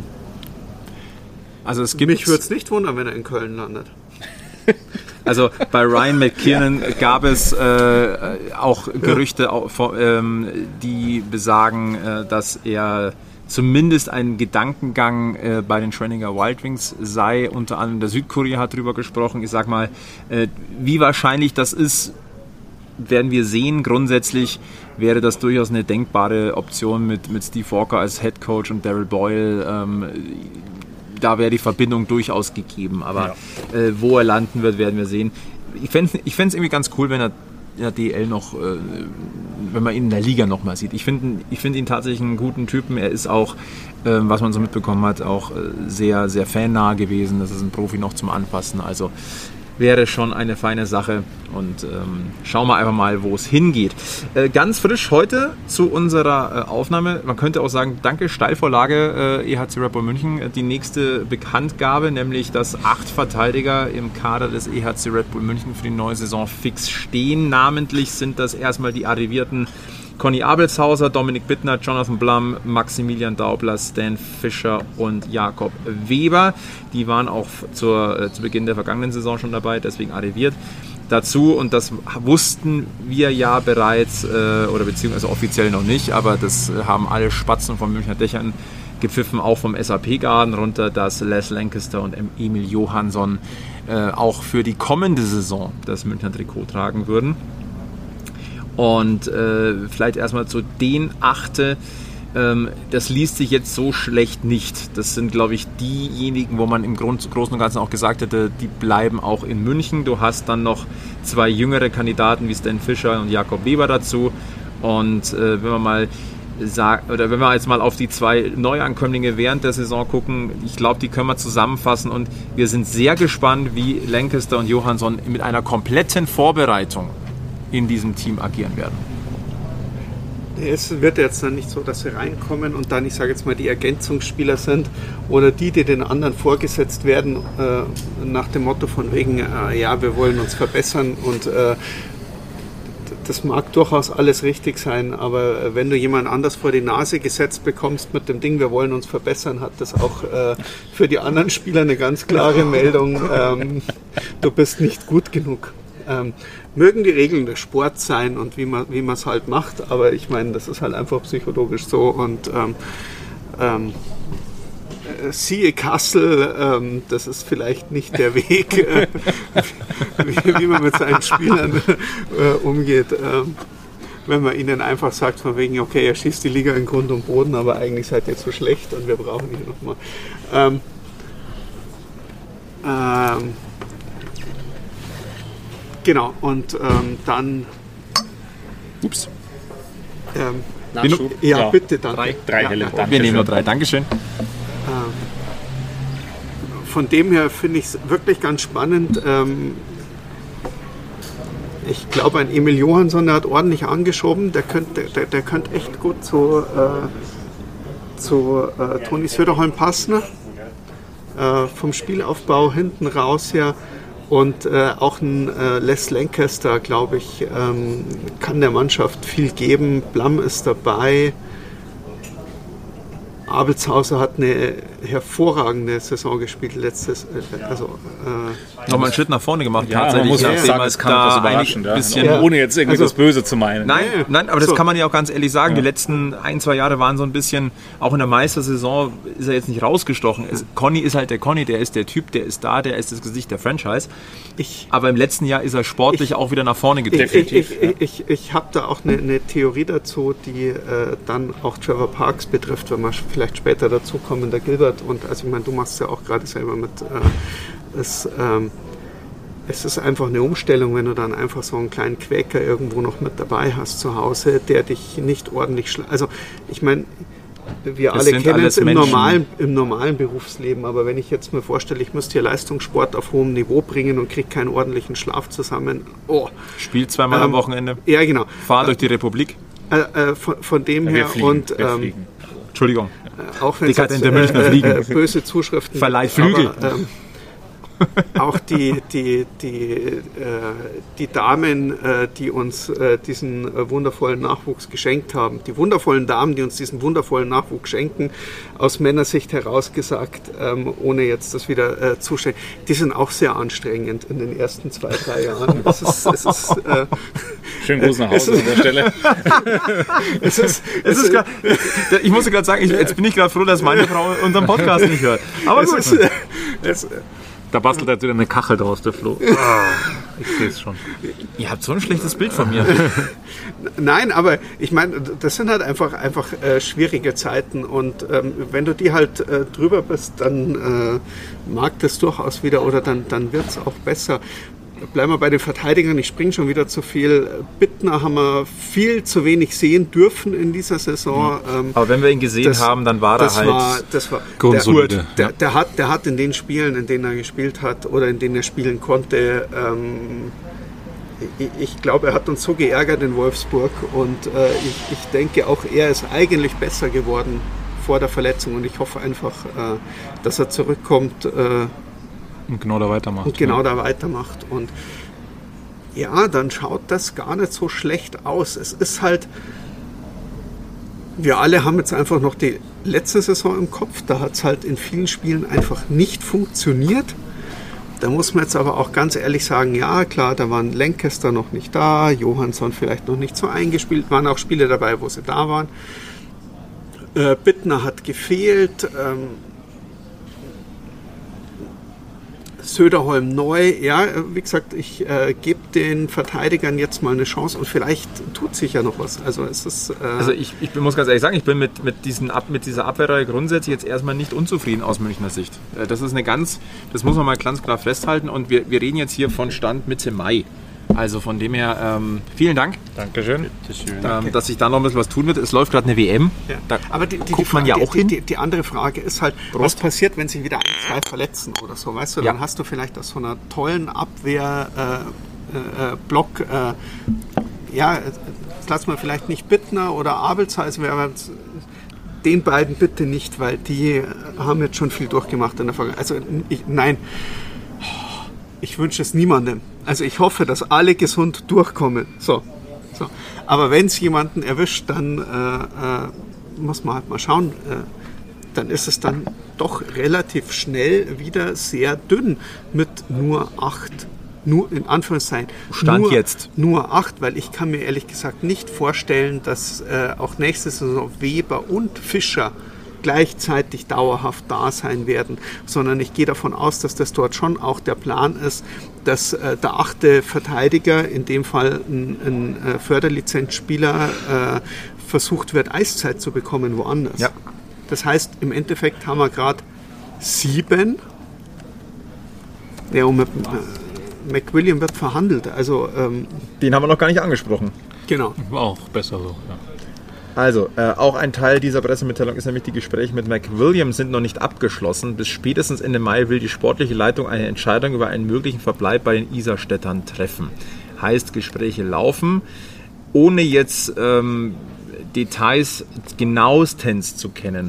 also es gibt mich würde es nicht wundern, wenn er in Köln landet. Also bei Ryan McKinnon gab es äh, auch Gerüchte, ähm, die besagen, äh, dass er zumindest ein Gedankengang äh, bei den Schwenninger Wild Wings sei. Unter anderem der Südkurier hat darüber gesprochen. Ich sag mal, äh, wie wahrscheinlich das ist, werden wir sehen. Grundsätzlich wäre das durchaus eine denkbare Option mit, mit Steve Walker als Head Coach und Daryl Boyle. Ähm, da wäre die Verbindung durchaus gegeben, aber ja. äh, wo er landen wird, werden wir sehen. Ich fände es ich irgendwie ganz cool, wenn er in der D L noch, äh, wenn man ihn in der Liga noch mal sieht. Ich finde ich find ihn tatsächlich einen guten Typen. Er ist auch, äh, was man so mitbekommen hat, auch äh, sehr, sehr fannah gewesen. Das ist ein Profi noch zum Anfassen. Also wäre schon eine feine Sache und ähm, schauen wir einfach mal, wo es hingeht. Äh, ganz frisch heute zu unserer äh, Aufnahme, man könnte auch sagen, danke, Steilvorlage äh, E H C Red Bull München, die nächste Bekanntgabe, nämlich dass acht Verteidiger im Kader des E H C Red Bull München für die neue Saison fix stehen. Namentlich sind das erstmal die arrivierten Conny Abelshauser, Dominik Bittner, Jonathan Blum, Maximilian Daubler, Stan Fischer und Jakob Weber. Die waren auch zur, äh, zu Beginn der vergangenen Saison schon dabei, deswegen arriviert. Dazu, und das wussten wir ja bereits, äh, oder beziehungsweise offiziell noch nicht, aber das äh, haben alle Spatzen von Münchner Dächern gepfiffen, auch vom S A P-Garden runter, dass Les Lancaster und Emil Johansson äh, auch für die kommende Saison das Münchner Trikot tragen würden. Und äh, vielleicht erstmal zu den Achte. Ähm, das liest sich jetzt so schlecht nicht. Das sind, glaube ich, diejenigen, wo man im Grund, Großen und Ganzen auch gesagt hätte, die bleiben auch in München. Du hast dann noch zwei jüngere Kandidaten wie Stan Fischer und Jakob Weber dazu. Und äh, wenn man mal sagt, oder wenn wir jetzt mal auf die zwei Neuankömmlinge während der Saison gucken, ich glaube, die können wir zusammenfassen. Und wir sind sehr gespannt, wie Lancaster und Johansson mit einer kompletten Vorbereitung in diesem Team agieren werden. Es wird jetzt dann nicht so, dass sie reinkommen und dann, ich sage jetzt mal, die Ergänzungsspieler sind oder die, die den anderen vorgesetzt werden, äh, nach dem Motto von wegen, äh, ja, wir wollen uns verbessern und äh, das mag durchaus alles richtig sein, aber wenn du jemand anders vor die Nase gesetzt bekommst mit dem Ding, wir wollen uns verbessern, hat das auch äh, für die anderen Spieler eine ganz klare Meldung, ähm, du bist nicht gut genug. Ähm, mögen die Regeln des Sports sein und wie man wie man es halt macht, aber ich meine, das ist halt einfach psychologisch so und ähm, ähm, siehe Kassel, ähm, das ist vielleicht nicht der Weg, äh, wie, wie man mit seinen Spielern äh, umgeht. Ähm, wenn man ihnen einfach sagt, von wegen, okay, er schießt die Liga in Grund und Boden, aber eigentlich seid ihr zu schlecht und wir brauchen ihn nochmal. Ähm, ähm, Genau, und ähm, dann... Ups. Ähm, Nachschub. Ja, ja, bitte, danke. Drei, drei ja, helle, ja. danke. Wir nehmen nur drei, Dankeschön. Ähm, von dem her finde ich es wirklich ganz spannend. Ähm, ich glaube, ein Emil Johansson, der hat ordentlich angeschoben. Der könnte der, der könnt echt gut zu, äh, zu äh, Toni Söderholm passen. Äh, vom Spielaufbau hinten raus her. Und äh, auch ein äh, Les Lancaster, glaube ich, ähm, kann der Mannschaft viel geben. Blum ist dabei. Abelshauser hat eine hervorragende Saison gespielt letztes, also äh, nochmal einen Schritt nach vorne gemacht. Ja, tatsächlich. man muss Ja, auch sagen, es kann etwas überraschend, ja. bisschen Ja. ohne jetzt irgendwie Also- das Böse zu meinen. Nein, Ja. nein, aber das So. kann man ja auch ganz ehrlich sagen. Die letzten ein, zwei Jahre waren so ein bisschen, auch in der Meistersaison ist er jetzt nicht rausgestochen. Es, Conny ist halt der Conny, der ist der Typ, der ist da, der ist das Gesicht der Franchise. ich Aber im letzten Jahr ist er sportlich auch wieder nach vorne Ich, getreten. ich, ich, ich, ich, ich habe da auch eine, eine Theorie dazu, die äh, dann auch Trevor Parks betrifft, wenn wir vielleicht später dazu kommen, der Gilbert. Und also ich meine, du machst es ja auch gerade selber mit. Äh, es, ähm, es ist einfach eine Umstellung, wenn du dann einfach so einen kleinen Quäker irgendwo noch mit dabei hast zu Hause, der dich nicht ordentlich schlägt. Also ich meine, wir Das alle sind kennen alles es im Menschen. normalen, im normalen Berufsleben, aber wenn ich jetzt mir vorstelle, ich müsste hier Leistungssport auf hohem Niveau bringen und kriege keinen ordentlichen Schlaf zusammen, oh. Spielt zweimal am Ähm, Wochenende, Ja, genau. fahr durch die Republik. Äh, äh, von, von dem Ja, her wir fliegen, und wir ähm, fliegen. Entschuldigung. auch wenn es Dekadente jetzt, Münchner äh, Fliegen. äh, böse Zuschriften Verleiht gibt, Flügel. aber, ähm, auch die, die, die, äh, die Damen, äh, die uns äh, diesen äh, wundervollen Nachwuchs geschenkt haben, die wundervollen Damen, die uns diesen wundervollen Nachwuchs schenken, aus Männersicht heraus gesagt, ähm, ohne jetzt das wieder äh, zustellen, die sind auch sehr anstrengend in den ersten zwei, drei Jahren. Es ist, es ist, äh, Schönen Gruß nach es Hause ist- an der Stelle. es ist, Es ist grad, ich musste gerade sagen, ich, jetzt bin ich gerade froh, dass meine Frau unseren Podcast nicht hört. Aber es gut. ist, äh, es, Da bastelt jetzt wieder eine Kachel draus, der Flo. Ah, ich sehe es schon. Ihr habt so ein schlechtes Bild von mir. Nein, aber ich meine, das sind halt einfach, einfach äh, schwierige Zeiten und ähm, wenn du die halt äh, drüber bist, dann äh, mag das durchaus wieder oder dann, dann wird es auch besser. Bleiben wir bei den Verteidigern, ich springe schon wieder zu viel. Bittner haben wir viel zu wenig sehen dürfen in dieser Saison. Ähm, Aber wenn wir ihn gesehen das- haben, dann war er das halt war, das war grundsolide, der, ja. der, der, hat, der hat in den Spielen, in denen er gespielt hat oder in denen er spielen konnte, ähm, ich, ich glaube, er hat uns so geärgert in Wolfsburg und äh, ich, ich denke auch, er ist eigentlich besser geworden vor der Verletzung und ich hoffe einfach, äh, dass er zurückkommt äh, Und genau da weitermacht. und genau da weitermacht. Und ja, dann schaut das gar nicht so schlecht aus. Es ist halt, wir alle haben jetzt einfach noch die letzte Saison im Kopf. Da hat es halt in vielen Spielen einfach nicht funktioniert. Da muss man jetzt aber auch ganz ehrlich sagen, ja klar, da waren Lancaster noch nicht da, Johansson vielleicht noch nicht so eingespielt, waren auch Spiele dabei, wo sie da waren. Äh, Bittner hat gefehlt. Ähm, Söderholm neu, ja, wie gesagt, ich äh, gebe den Verteidigern jetzt mal eine Chance und vielleicht tut sich ja noch was. Also es ist. Äh, Also ich, ich bin- muss ganz ehrlich sagen, ich bin mit, mit, diesen Ab, mit dieser Abwehrreihe grundsätzlich jetzt erstmal nicht unzufrieden aus Münchner Sicht. Äh, Das ist eine ganz, das muss man mal ganz klar festhalten und wir, wir reden jetzt hier von Stand Mitte Mai. Also von dem her, ähm, vielen Dank, Dankeschön. ähm, dass sich da noch ein bisschen was tun wird. Es läuft gerade eine W M. ja. Da Aber die, die, guckt die, man ja Frage- auch die, hin. Die, die andere Frage ist halt, was passiert, wenn sich wieder ein, zwei verletzen oder so, weißt du? Dann Ja. hast du vielleicht aus so einer tollen Abwehr äh, äh, äh, Block, äh, ja, jetzt lassen wir vielleicht nicht Bittner oder Abelsheiser, aber den beiden bitte nicht, weil die haben jetzt schon viel durchgemacht in der Vergangenheit. Also ich, nein, ich wünsche es niemandem. Also ich hoffe, dass alle gesund durchkommen. So, so. Aber wenn es jemanden erwischt, dann äh, äh, muss man halt mal schauen. Äh, dann ist es dann doch relativ schnell wieder sehr dünn mit nur acht. Nur in Anführungszeichen. Stand nur, jetzt. Nur acht, weil ich kann mir ehrlich gesagt nicht vorstellen, dass äh, auch nächste Saison Weber und Fischer gleichzeitig dauerhaft da sein werden, sondern ich gehe davon aus, dass das dort schon auch der Plan ist, dass äh, der achte Verteidiger, in dem Fall ein, ein äh, Förderlizenzspieler, äh, versucht wird, Eiszeit zu bekommen woanders. Ja. Das heißt, im Endeffekt haben wir gerade sieben. Ja, und mit, äh, McWilliam wird verhandelt, also ähm, Den haben wir noch gar nicht angesprochen. genau. War auch besser so. Ja. Also, äh, auch ein Teil dieser Pressemitteilung ist nämlich, die Gespräche mit McWilliam sind noch nicht abgeschlossen. Bis spätestens Ende Mai will die sportliche Leitung eine Entscheidung über einen möglichen Verbleib bei den Isarstädtern treffen. Heißt, Gespräche laufen, ohne jetzt ähm, Details genauestens zu kennen.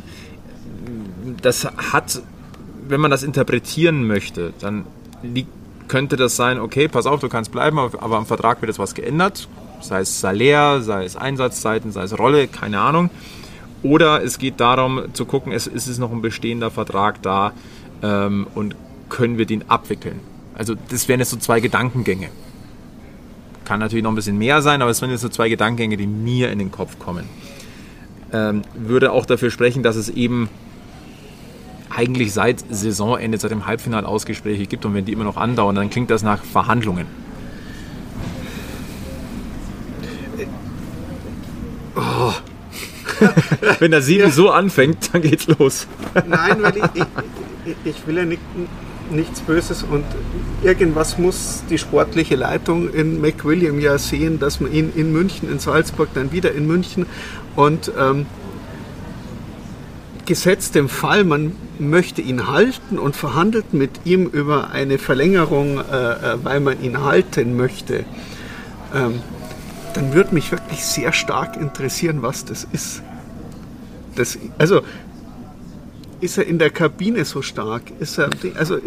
Das hat, wenn man das interpretieren möchte, dann liegt, könnte das sein, okay, pass auf, du kannst bleiben, aber am Vertrag wird jetzt was geändert. Sei es Salär, sei es Einsatzzeiten, sei es Rolle, keine Ahnung. Oder es geht darum zu gucken, es ist es noch ein bestehender Vertrag da ähm, und können wir den abwickeln. Also das wären jetzt so zwei Gedankengänge. Kann natürlich noch ein bisschen mehr sein, aber es sind jetzt so zwei Gedankengänge, die mir in den Kopf kommen. Ähm, würde auch dafür sprechen, dass es eben eigentlich seit Saisonende, seit dem Halbfinale Ausgespräche gibt und wenn die immer noch andauern, dann klingt das nach Verhandlungen. Oh. Wenn der Sieben ja. so anfängt, dann geht's los. Nein, weil ich, ich, ich will ja nicht, nichts Böses und irgendwas muss die sportliche Leitung in McWilliam ja sehen, dass man ihn in München, in Salzburg, dann wieder in München und ähm, gesetzt dem Fall, man möchte ihn halten und verhandelt mit ihm über eine Verlängerung, äh, weil man ihn halten möchte, ähm, dann würde mich wirklich sehr stark interessieren, was das ist. Das, also, ist er in der Kabine so stark? Ist er, also,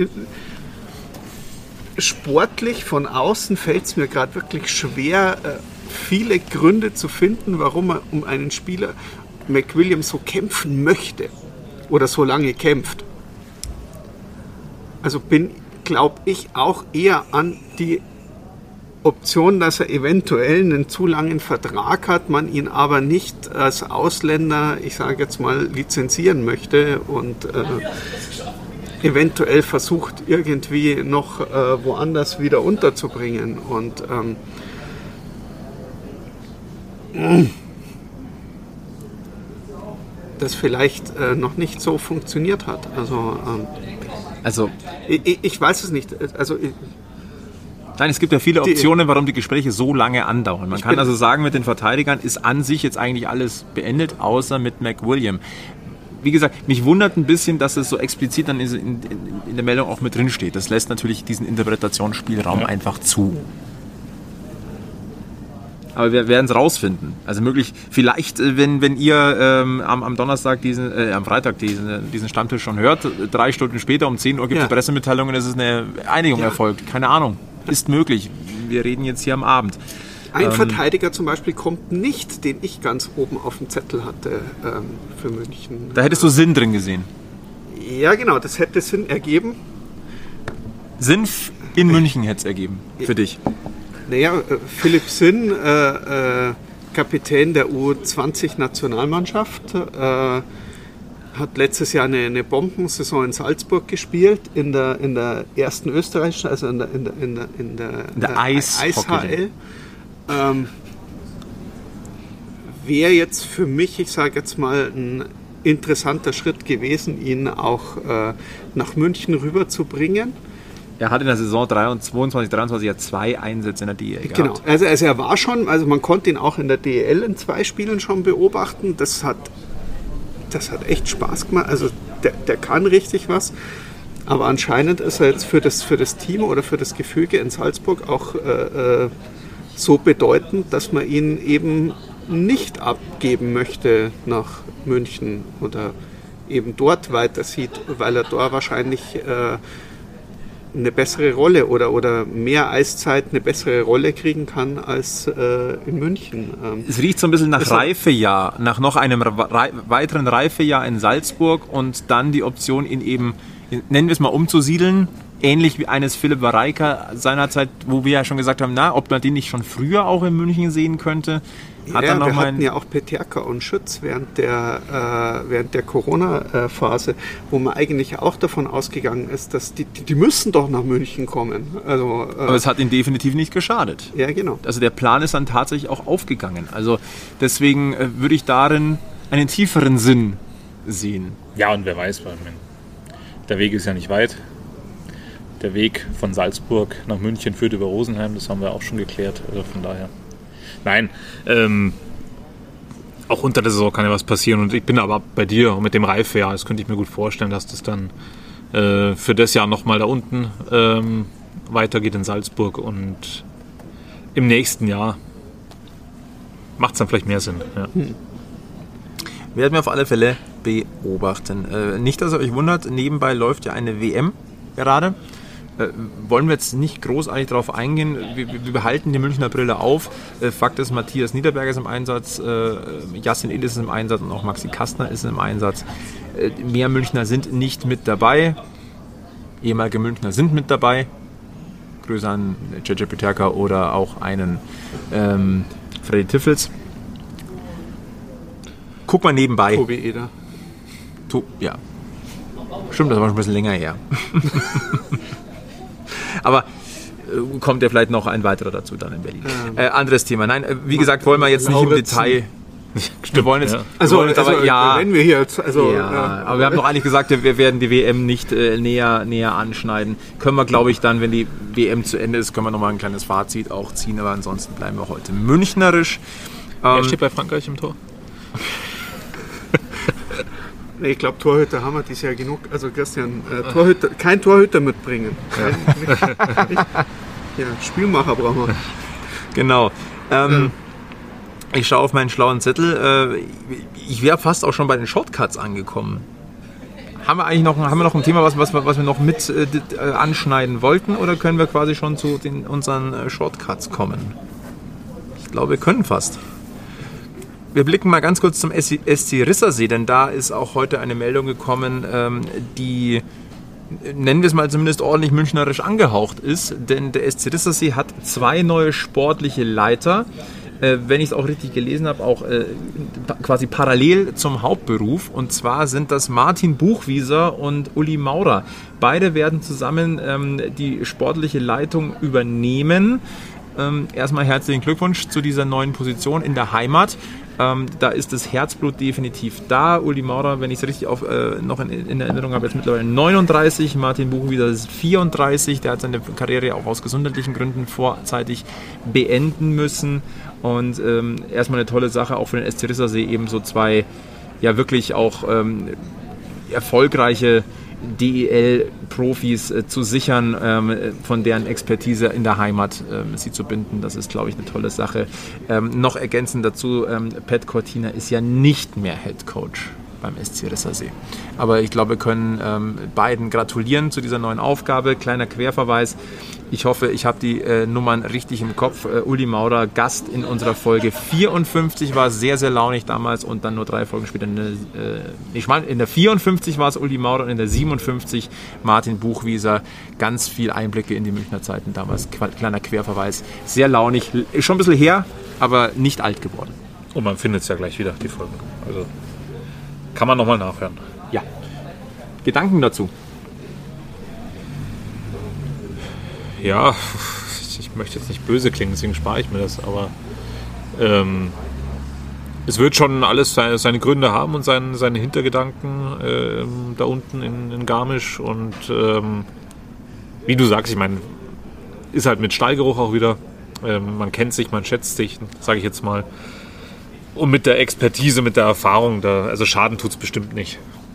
sportlich von außen fällt es mir gerade wirklich schwer, viele Gründe zu finden, warum er um einen Spieler McWilliam so kämpfen möchte oder so lange kämpft. Also bin, glaube ich, auch eher an die Option, dass er eventuell einen zu langen Vertrag hat, man ihn aber nicht als Ausländer, ich sage jetzt mal, lizenzieren möchte und äh, eventuell versucht, irgendwie noch äh, woanders wieder unterzubringen. Und ähm, das vielleicht äh, noch nicht so funktioniert hat. Also, ähm, also ich, ich weiß es nicht. Also ich, Nein, es gibt ja viele Optionen, warum die Gespräche so lange andauern. Man kann also sagen, mit den Verteidigern ist an sich jetzt eigentlich alles beendet, außer mit McWilliam. Wie gesagt, mich wundert ein bisschen, dass es so explizit dann in, in, in der Meldung auch mit drin steht. Das lässt natürlich diesen Interpretationsspielraum ja. einfach zu. Aber wir werden es rausfinden. Also möglich, vielleicht, wenn, wenn ihr ähm, am, am Donnerstag, diesen, äh, am Freitag diesen, diesen Stammtisch schon hört, drei Stunden später um zehn Uhr gibt es ja. Pressemitteilungen, es ist eine Einigung ja. erfolgt. Keine Ahnung. Ist möglich. Wir reden jetzt hier am Abend. Ein ähm, Verteidiger zum Beispiel kommt nicht, den ich ganz oben auf dem Zettel hatte ähm, für München. Da hättest du Sinn drin gesehen. Ja, genau, das hätte Sinn ergeben. Sinn in München hätte es ergeben, für dich. Naja, äh, Philipp Sinn, äh, äh, Kapitän der U zwanzig Nationalmannschaft, äh, hat letztes Jahr eine, eine Bombensaison in Salzburg gespielt, in der, in der ersten österreichischen, also in der, in der, in der, in der, in der Eis-H L. Ähm, wäre jetzt für mich, ich sage jetzt mal, ein interessanter Schritt gewesen, ihn auch äh, nach München rüberzubringen. Er hat in der Saison zweiundzwanzig dreiundzwanzig ja zwei Einsätze in der D E L gehabt. Genau, also, also er war schon, also man konnte ihn auch in der D E L in zwei Spielen schon beobachten. Das hat Das hat echt Spaß gemacht. Also der, der kann richtig was. Aber anscheinend ist er jetzt für das, für das Team oder für das Gefüge in Salzburg auch äh, äh, so bedeutend, dass man ihn eben nicht abgeben möchte nach München oder eben dort weiter sieht, weil er dort wahrscheinlich äh, eine bessere Rolle oder, oder mehr Eiszeit, eine bessere Rolle kriegen kann als äh, in München. Ähm, es riecht so ein bisschen nach Reifejahr, nach noch einem Re- weiteren Reifejahr in Salzburg und dann die Option, ihn eben, nennen wir es mal, umzusiedeln, ähnlich wie eines Philipp Wareika seinerzeit, wo wir ja schon gesagt haben, na, ob man den nicht schon früher auch in München sehen könnte. Hat ja, dann noch wir mal hatten ja auch Peterka und Schütz während der, äh, während der Corona-Phase, wo man eigentlich auch davon ausgegangen ist, dass die, die, die müssen doch nach München kommen. Also, äh, aber es hat ihnen definitiv nicht geschadet. Ja, genau. Also der Plan ist dann tatsächlich auch aufgegangen. Also deswegen äh, würde ich darin einen tieferen Sinn sehen. Ja, und wer weiß, der Weg ist ja nicht weit. Der Weg von Salzburg nach München führt über Rosenheim, das haben wir auch schon geklärt. Also von daher. Nein, ähm, auch unter der Saison kann ja was passieren und ich bin aber bei dir und mit dem Reifejahr, das könnte ich mir gut vorstellen, dass das dann äh, für das Jahr nochmal da unten ähm, weitergeht in Salzburg und im nächsten Jahr macht es dann vielleicht mehr Sinn. Ja. Hm. Werden wir auf alle Fälle beobachten. Äh, nicht, dass ihr euch wundert, nebenbei läuft ja eine W M gerade. Äh, wollen wir jetzt nicht großartig darauf eingehen. Wir, wir behalten die Münchner Brille auf. Äh, Fakt ist, Matthias Niederberger ist im Einsatz, äh, Yassin Illis ist im Einsatz und auch Maxi Kastner ist im Einsatz. Äh, mehr Münchner sind nicht mit dabei. Ehemalige Münchner sind mit dabei. Grüße an J J Peterka oder auch einen ähm, Freddy Tiffels. Guck mal nebenbei. Tobi Eder. To- ja. Stimmt, das war schon ein bisschen länger her. Aber äh, kommt ja vielleicht noch ein weiterer dazu dann in Berlin. Ähm, äh, anderes Thema. Nein, äh, wie gesagt, wollen wir jetzt nicht im Detail. Wir wollen jetzt, ja. wir Also, wollen jetzt also aber, ja, wenn wir hier jetzt, also, ja, ja, aber wir haben doch eigentlich gesagt, wir werden die W M nicht äh, näher, näher anschneiden. Können wir, glaube ich, dann, wenn die W M zu Ende ist, können wir nochmal ein kleines Fazit auch ziehen. Aber ansonsten bleiben wir heute münchnerisch. Wer Ähm, steht bei Frankreich im Tor? nee, ich glaube, Torhüter haben wir dieses Jahr genug. Also Christian, äh, Torhüter, kein Torhüter mitbringen. Kein, nicht, nicht, ja, Spielmacher brauchen wir. Genau. Ähm, ich schaue auf meinen schlauen Zettel. Äh, ich wäre fast auch schon bei den Shortcuts angekommen. Haben wir eigentlich noch, haben wir noch ein Thema, was, was, wir, was wir noch mit äh, äh, anschneiden wollten, oder können wir quasi schon zu den, unseren äh, Shortcuts kommen? Ich glaube, wir können fast. Wir blicken mal ganz kurz zum S C Rissersee, denn da ist auch heute eine Meldung gekommen, ähm, die, nennen wir es mal zumindest ordentlich münchnerisch angehaucht ist, denn der S C Rissersee hat zwei neue sportliche Leiter, äh, wenn ich es auch richtig gelesen habe, auch äh, quasi parallel zum Hauptberuf, und zwar sind das Martin Buchwieser und Uli Maurer. Beide werden zusammen ähm, die sportliche Leitung übernehmen. Ähm, erstmal herzlichen Glückwunsch zu dieser neuen Position in der Heimat. Ähm, da ist das Herzblut definitiv da. Uli Maurer, wenn ich es richtig auf, äh, noch in, in Erinnerung habe, jetzt mittlerweile neununddreißig. Martin Buchwieser ist vierunddreißig. Der hat seine Karriere auch aus gesundheitlichen Gründen vorzeitig beenden müssen. Und ähm, erstmal eine tolle Sache, auch für den S C Rissersee eben so zwei, ja wirklich auch ähm, erfolgreiche D E L-Profis äh, zu sichern, ähm, von deren Expertise in der Heimat ähm, sie zu binden. Das ist, glaube ich, eine tolle Sache. Ähm, noch ergänzend dazu, ähm, Pat Cortina ist ja nicht mehr Head Coach beim S C Rissersee. Aber ich glaube, wir können ähm, beiden gratulieren zu dieser neuen Aufgabe. Kleiner Querverweis. Ich hoffe, ich habe die äh, Nummern richtig im Kopf. Äh, Uli Maurer, Gast in unserer Folge vierundfünfzig, war sehr, sehr launig damals, und dann nur drei Folgen später. In der, äh, ich meine, in der vierundfünfzig war es Uli Maurer und in der siebenundfünfzig Martin Buchwieser. Ganz viel Einblicke in die Münchner Zeiten damals. Kleiner Querverweis. Sehr launig. Ist schon ein bisschen her, aber nicht alt geworden. Und man findet es ja gleich wieder, die Folgen. Also kann man nochmal nachhören. Ja. Gedanken dazu? Ja, ich möchte jetzt nicht böse klingen, deswegen spare ich mir das, aber ähm, es wird schon alles seine, seine Gründe haben und seine, seine Hintergedanken ähm, da unten in, in Garmisch, und ähm, wie du sagst, ich meine, ist halt mit Stallgeruch auch wieder, ähm, man kennt sich, man schätzt sich, sage ich jetzt mal, und mit der Expertise, mit der Erfahrung, da, also Schaden tut es bestimmt nicht.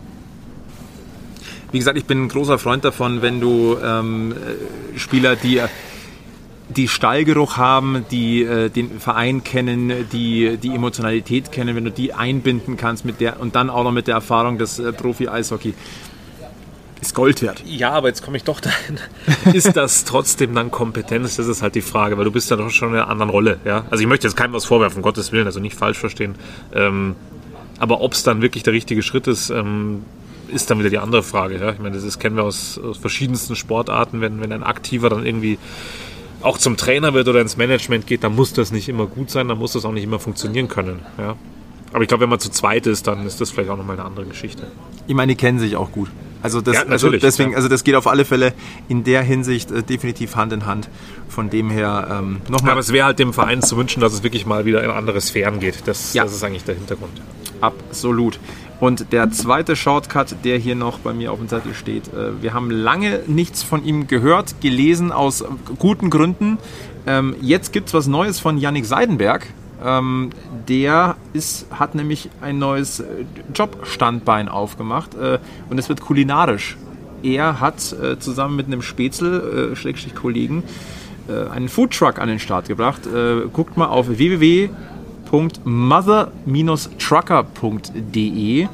Wie gesagt, ich bin ein großer Freund davon, wenn du ähm, Spieler, die, die Stallgeruch haben, die äh, den Verein kennen, die die Emotionalität kennen, wenn du die einbinden kannst mit der, und dann auch noch mit der Erfahrung des äh, Profi-Eishockey, ist Gold wert. Ja, aber jetzt komme ich doch dahin. Ist das trotzdem dann Kompetenz? Das ist halt die Frage, weil du bist ja doch schon in einer anderen Rolle. Ja? Also ich möchte jetzt keinem was vorwerfen, um Gottes Willen, also nicht falsch verstehen. Ähm, aber ob es dann wirklich der richtige Schritt ist, ähm, ist dann wieder die andere Frage. Ja? Ich meine, das ist, kennen wir aus, aus verschiedensten Sportarten. Wenn, wenn ein Aktiver dann irgendwie auch zum Trainer wird oder ins Management geht, dann muss das nicht immer gut sein, dann muss das auch nicht immer funktionieren können. Ja? Aber ich glaube, wenn man zu zweit ist, dann ist das vielleicht auch nochmal eine andere Geschichte. Ich meine, die kennen sich auch gut. Also, das, Ja, also natürlich, deswegen, ja. also das geht auf alle Fälle in der Hinsicht äh, definitiv Hand in Hand. Von dem her ähm, Ja, nochmal aber es wäre halt dem Verein zu wünschen, dass es wirklich mal wieder in andere Sphären geht. Das, Ja. das ist eigentlich der Hintergrund. absolut. Und der zweite Shortcut, der hier noch bei mir auf dem Zettel steht, äh, wir haben lange nichts von ihm gehört, gelesen aus äh, guten Gründen. Ähm, jetzt gibt es was Neues von Yannick Seidenberg. Ähm, der ist, hat nämlich ein neues äh, Jobstandbein aufgemacht, äh, und es wird kulinarisch. Er hat äh, zusammen mit einem Spätzl, äh, Schrägstrich Kollegen, äh, einen Foodtruck an den Start gebracht. Äh, guckt mal auf w w w punkt mother Bindestrich trucker punkt d e.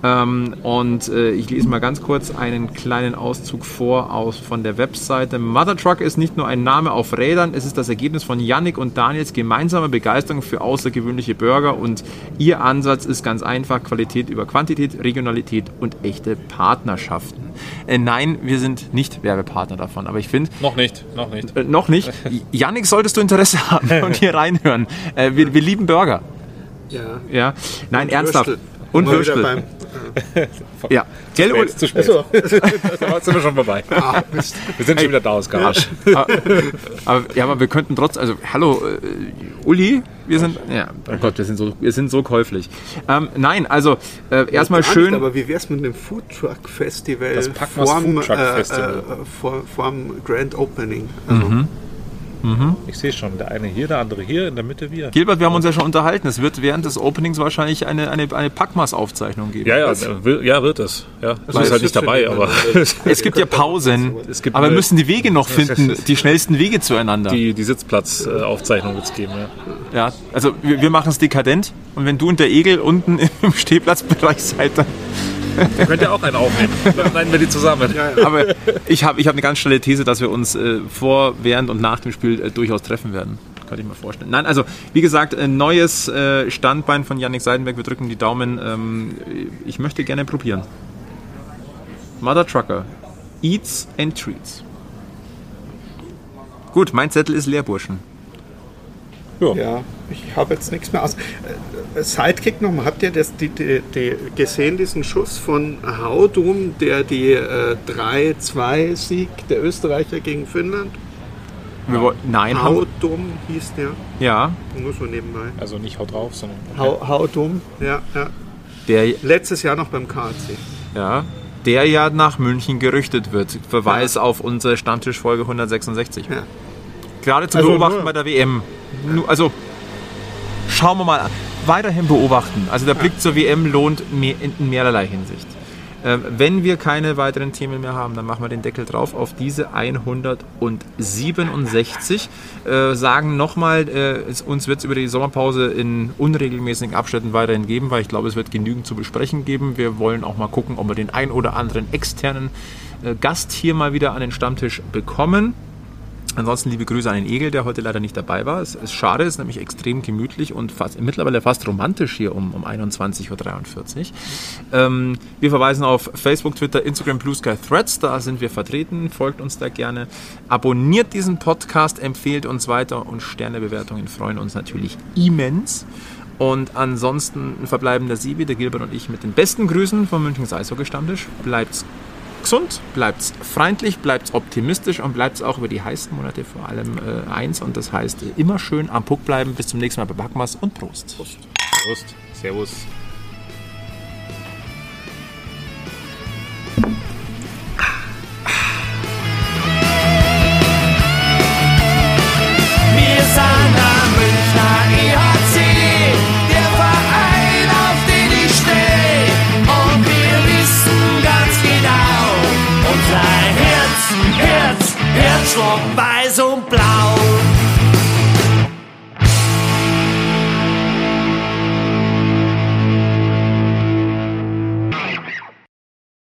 Ähm, und äh, ich lese mal ganz kurz einen kleinen Auszug vor aus, von der Webseite. Mother Truck ist nicht nur ein Name auf Rädern, es ist das Ergebnis von Yannick und Daniels gemeinsamer Begeisterung für außergewöhnliche Burger und ihr Ansatz ist ganz einfach, Qualität über Quantität, Regionalität und echte Partnerschaften. Äh, nein, wir sind nicht Werbepartner davon, aber ich finde... Noch nicht, noch nicht. Äh, noch nicht. Yannick, solltest du Interesse haben und hier reinhören. Äh, wir, wir lieben Burger. Ja. Ja. Nein, Und ernsthaft. Würstel. Und Mal wieder Würstel. beim- Ja. Gell, Uli? Zu spät. Also, Da sind wir schon vorbei. ah, Mist. Wir sind schon wieder da aus Garage. aber, aber, ja, aber wir könnten trotzdem, also hallo, äh, Uli, wir sind, ja, oh Gott, wir sind so, wir sind so käuflich. Ähm, nein, also äh, erstmal Gar schön. Nicht, aber wie wär's mit dem Food Truck Festival Das Packmas vorm, Food Truck Festival. Äh, äh, vor, vorm Grand Opening? Also, Ich sehe schon, der eine hier, der andere hier, in der Mitte wir. Gilbert, wir haben uns ja schon unterhalten. Es wird während des Openings wahrscheinlich eine, eine, eine Packmas-Aufzeichnung geben. Ja, ja, will- ja, wird es. Ja, du bist halt nicht dabei, aber Es gibt ja Pausen, Es gibt aber wir eine- müssen die Wege noch finden, die schnellsten Wege zueinander. die, die Sitzplatzaufzeichnung wird es geben. Ja. Ja, also wir, wir machen es dekadent und wenn du und der Egel unten im Stehplatzbereich seid, dann Ihr könnt ja auch einen aufnehmen. Dann schneiden wir die zusammen. aber ich habe ich hab eine ganz schnelle These, dass wir uns äh, vor, während und nach dem Spiel äh, durchaus treffen werden. Kann ich mir vorstellen. Nein, also wie gesagt, ein neues äh, Standbein von Yannick Seidenberg. Wir drücken die Daumen. Ähm, ich möchte gerne probieren. Mother Trucker. Eats and Treats. Gut, mein Zettel ist leer, Burschen. ja, ich habe jetzt nichts mehr aus. Äh, Sidekick nochmal, habt ihr das, die, die, die gesehen, diesen Schuss von Haudum, der die äh, drei zwei Sieg der Österreicher gegen Finnland? Wir woll- Nein, haben, Haudum hieß der, ja, nur so nebenbei. Also nicht haut drauf, sondern. Hau, Haudum, ja, ja. der, Letztes Jahr noch beim K C. ja, der ja nach München gerüchtet wird. Verweis auf unsere Stammtischfolge hundertsechsundsechzig. Ja. Gerade zu Also, beobachten ja. bei der W M. Nu- Also, schauen wir mal an. Weiterhin beobachten. Also der Blick zur W M lohnt mehr, in mehrerlei Hinsicht. Ähm, wenn wir keine weiteren Themen mehr haben, dann machen wir den Deckel drauf auf diese hundertsiebenundsechzig. Äh, sagen nochmal, äh, es, uns wird es über die Sommerpause in unregelmäßigen Abständen weiterhin geben, weil ich glaube, es wird genügend zu besprechen geben. Wir wollen auch mal gucken, ob wir den ein oder anderen externen äh, Gast hier mal wieder an den Stammtisch bekommen. Ansonsten liebe Grüße an den Egel, der heute leider nicht dabei war. Es ist schade, es ist nämlich extrem gemütlich und fast, mittlerweile fast romantisch hier um, um einundzwanzig Uhr dreiundvierzig. Ähm, wir verweisen auf Facebook, Twitter, Instagram, Blue Sky, Threads. Da sind wir vertreten. Folgt uns da gerne. Abonniert diesen Podcast, empfehlt uns weiter und Sternebewertungen freuen uns natürlich immens. Und ansonsten verbleiben der Sibi, der Gilbert und ich mit den besten Grüßen vom Münchens Eishockey-Stammtisch. Bleibt's gesund, bleibt's freundlich, bleibt's optimistisch und bleibt's auch über die heißen Monate vor allem äh, eins. Und das heißt, äh, immer schön am Puck bleiben. Bis zum nächsten Mal bei Packmas und Prost. Prost. Servus.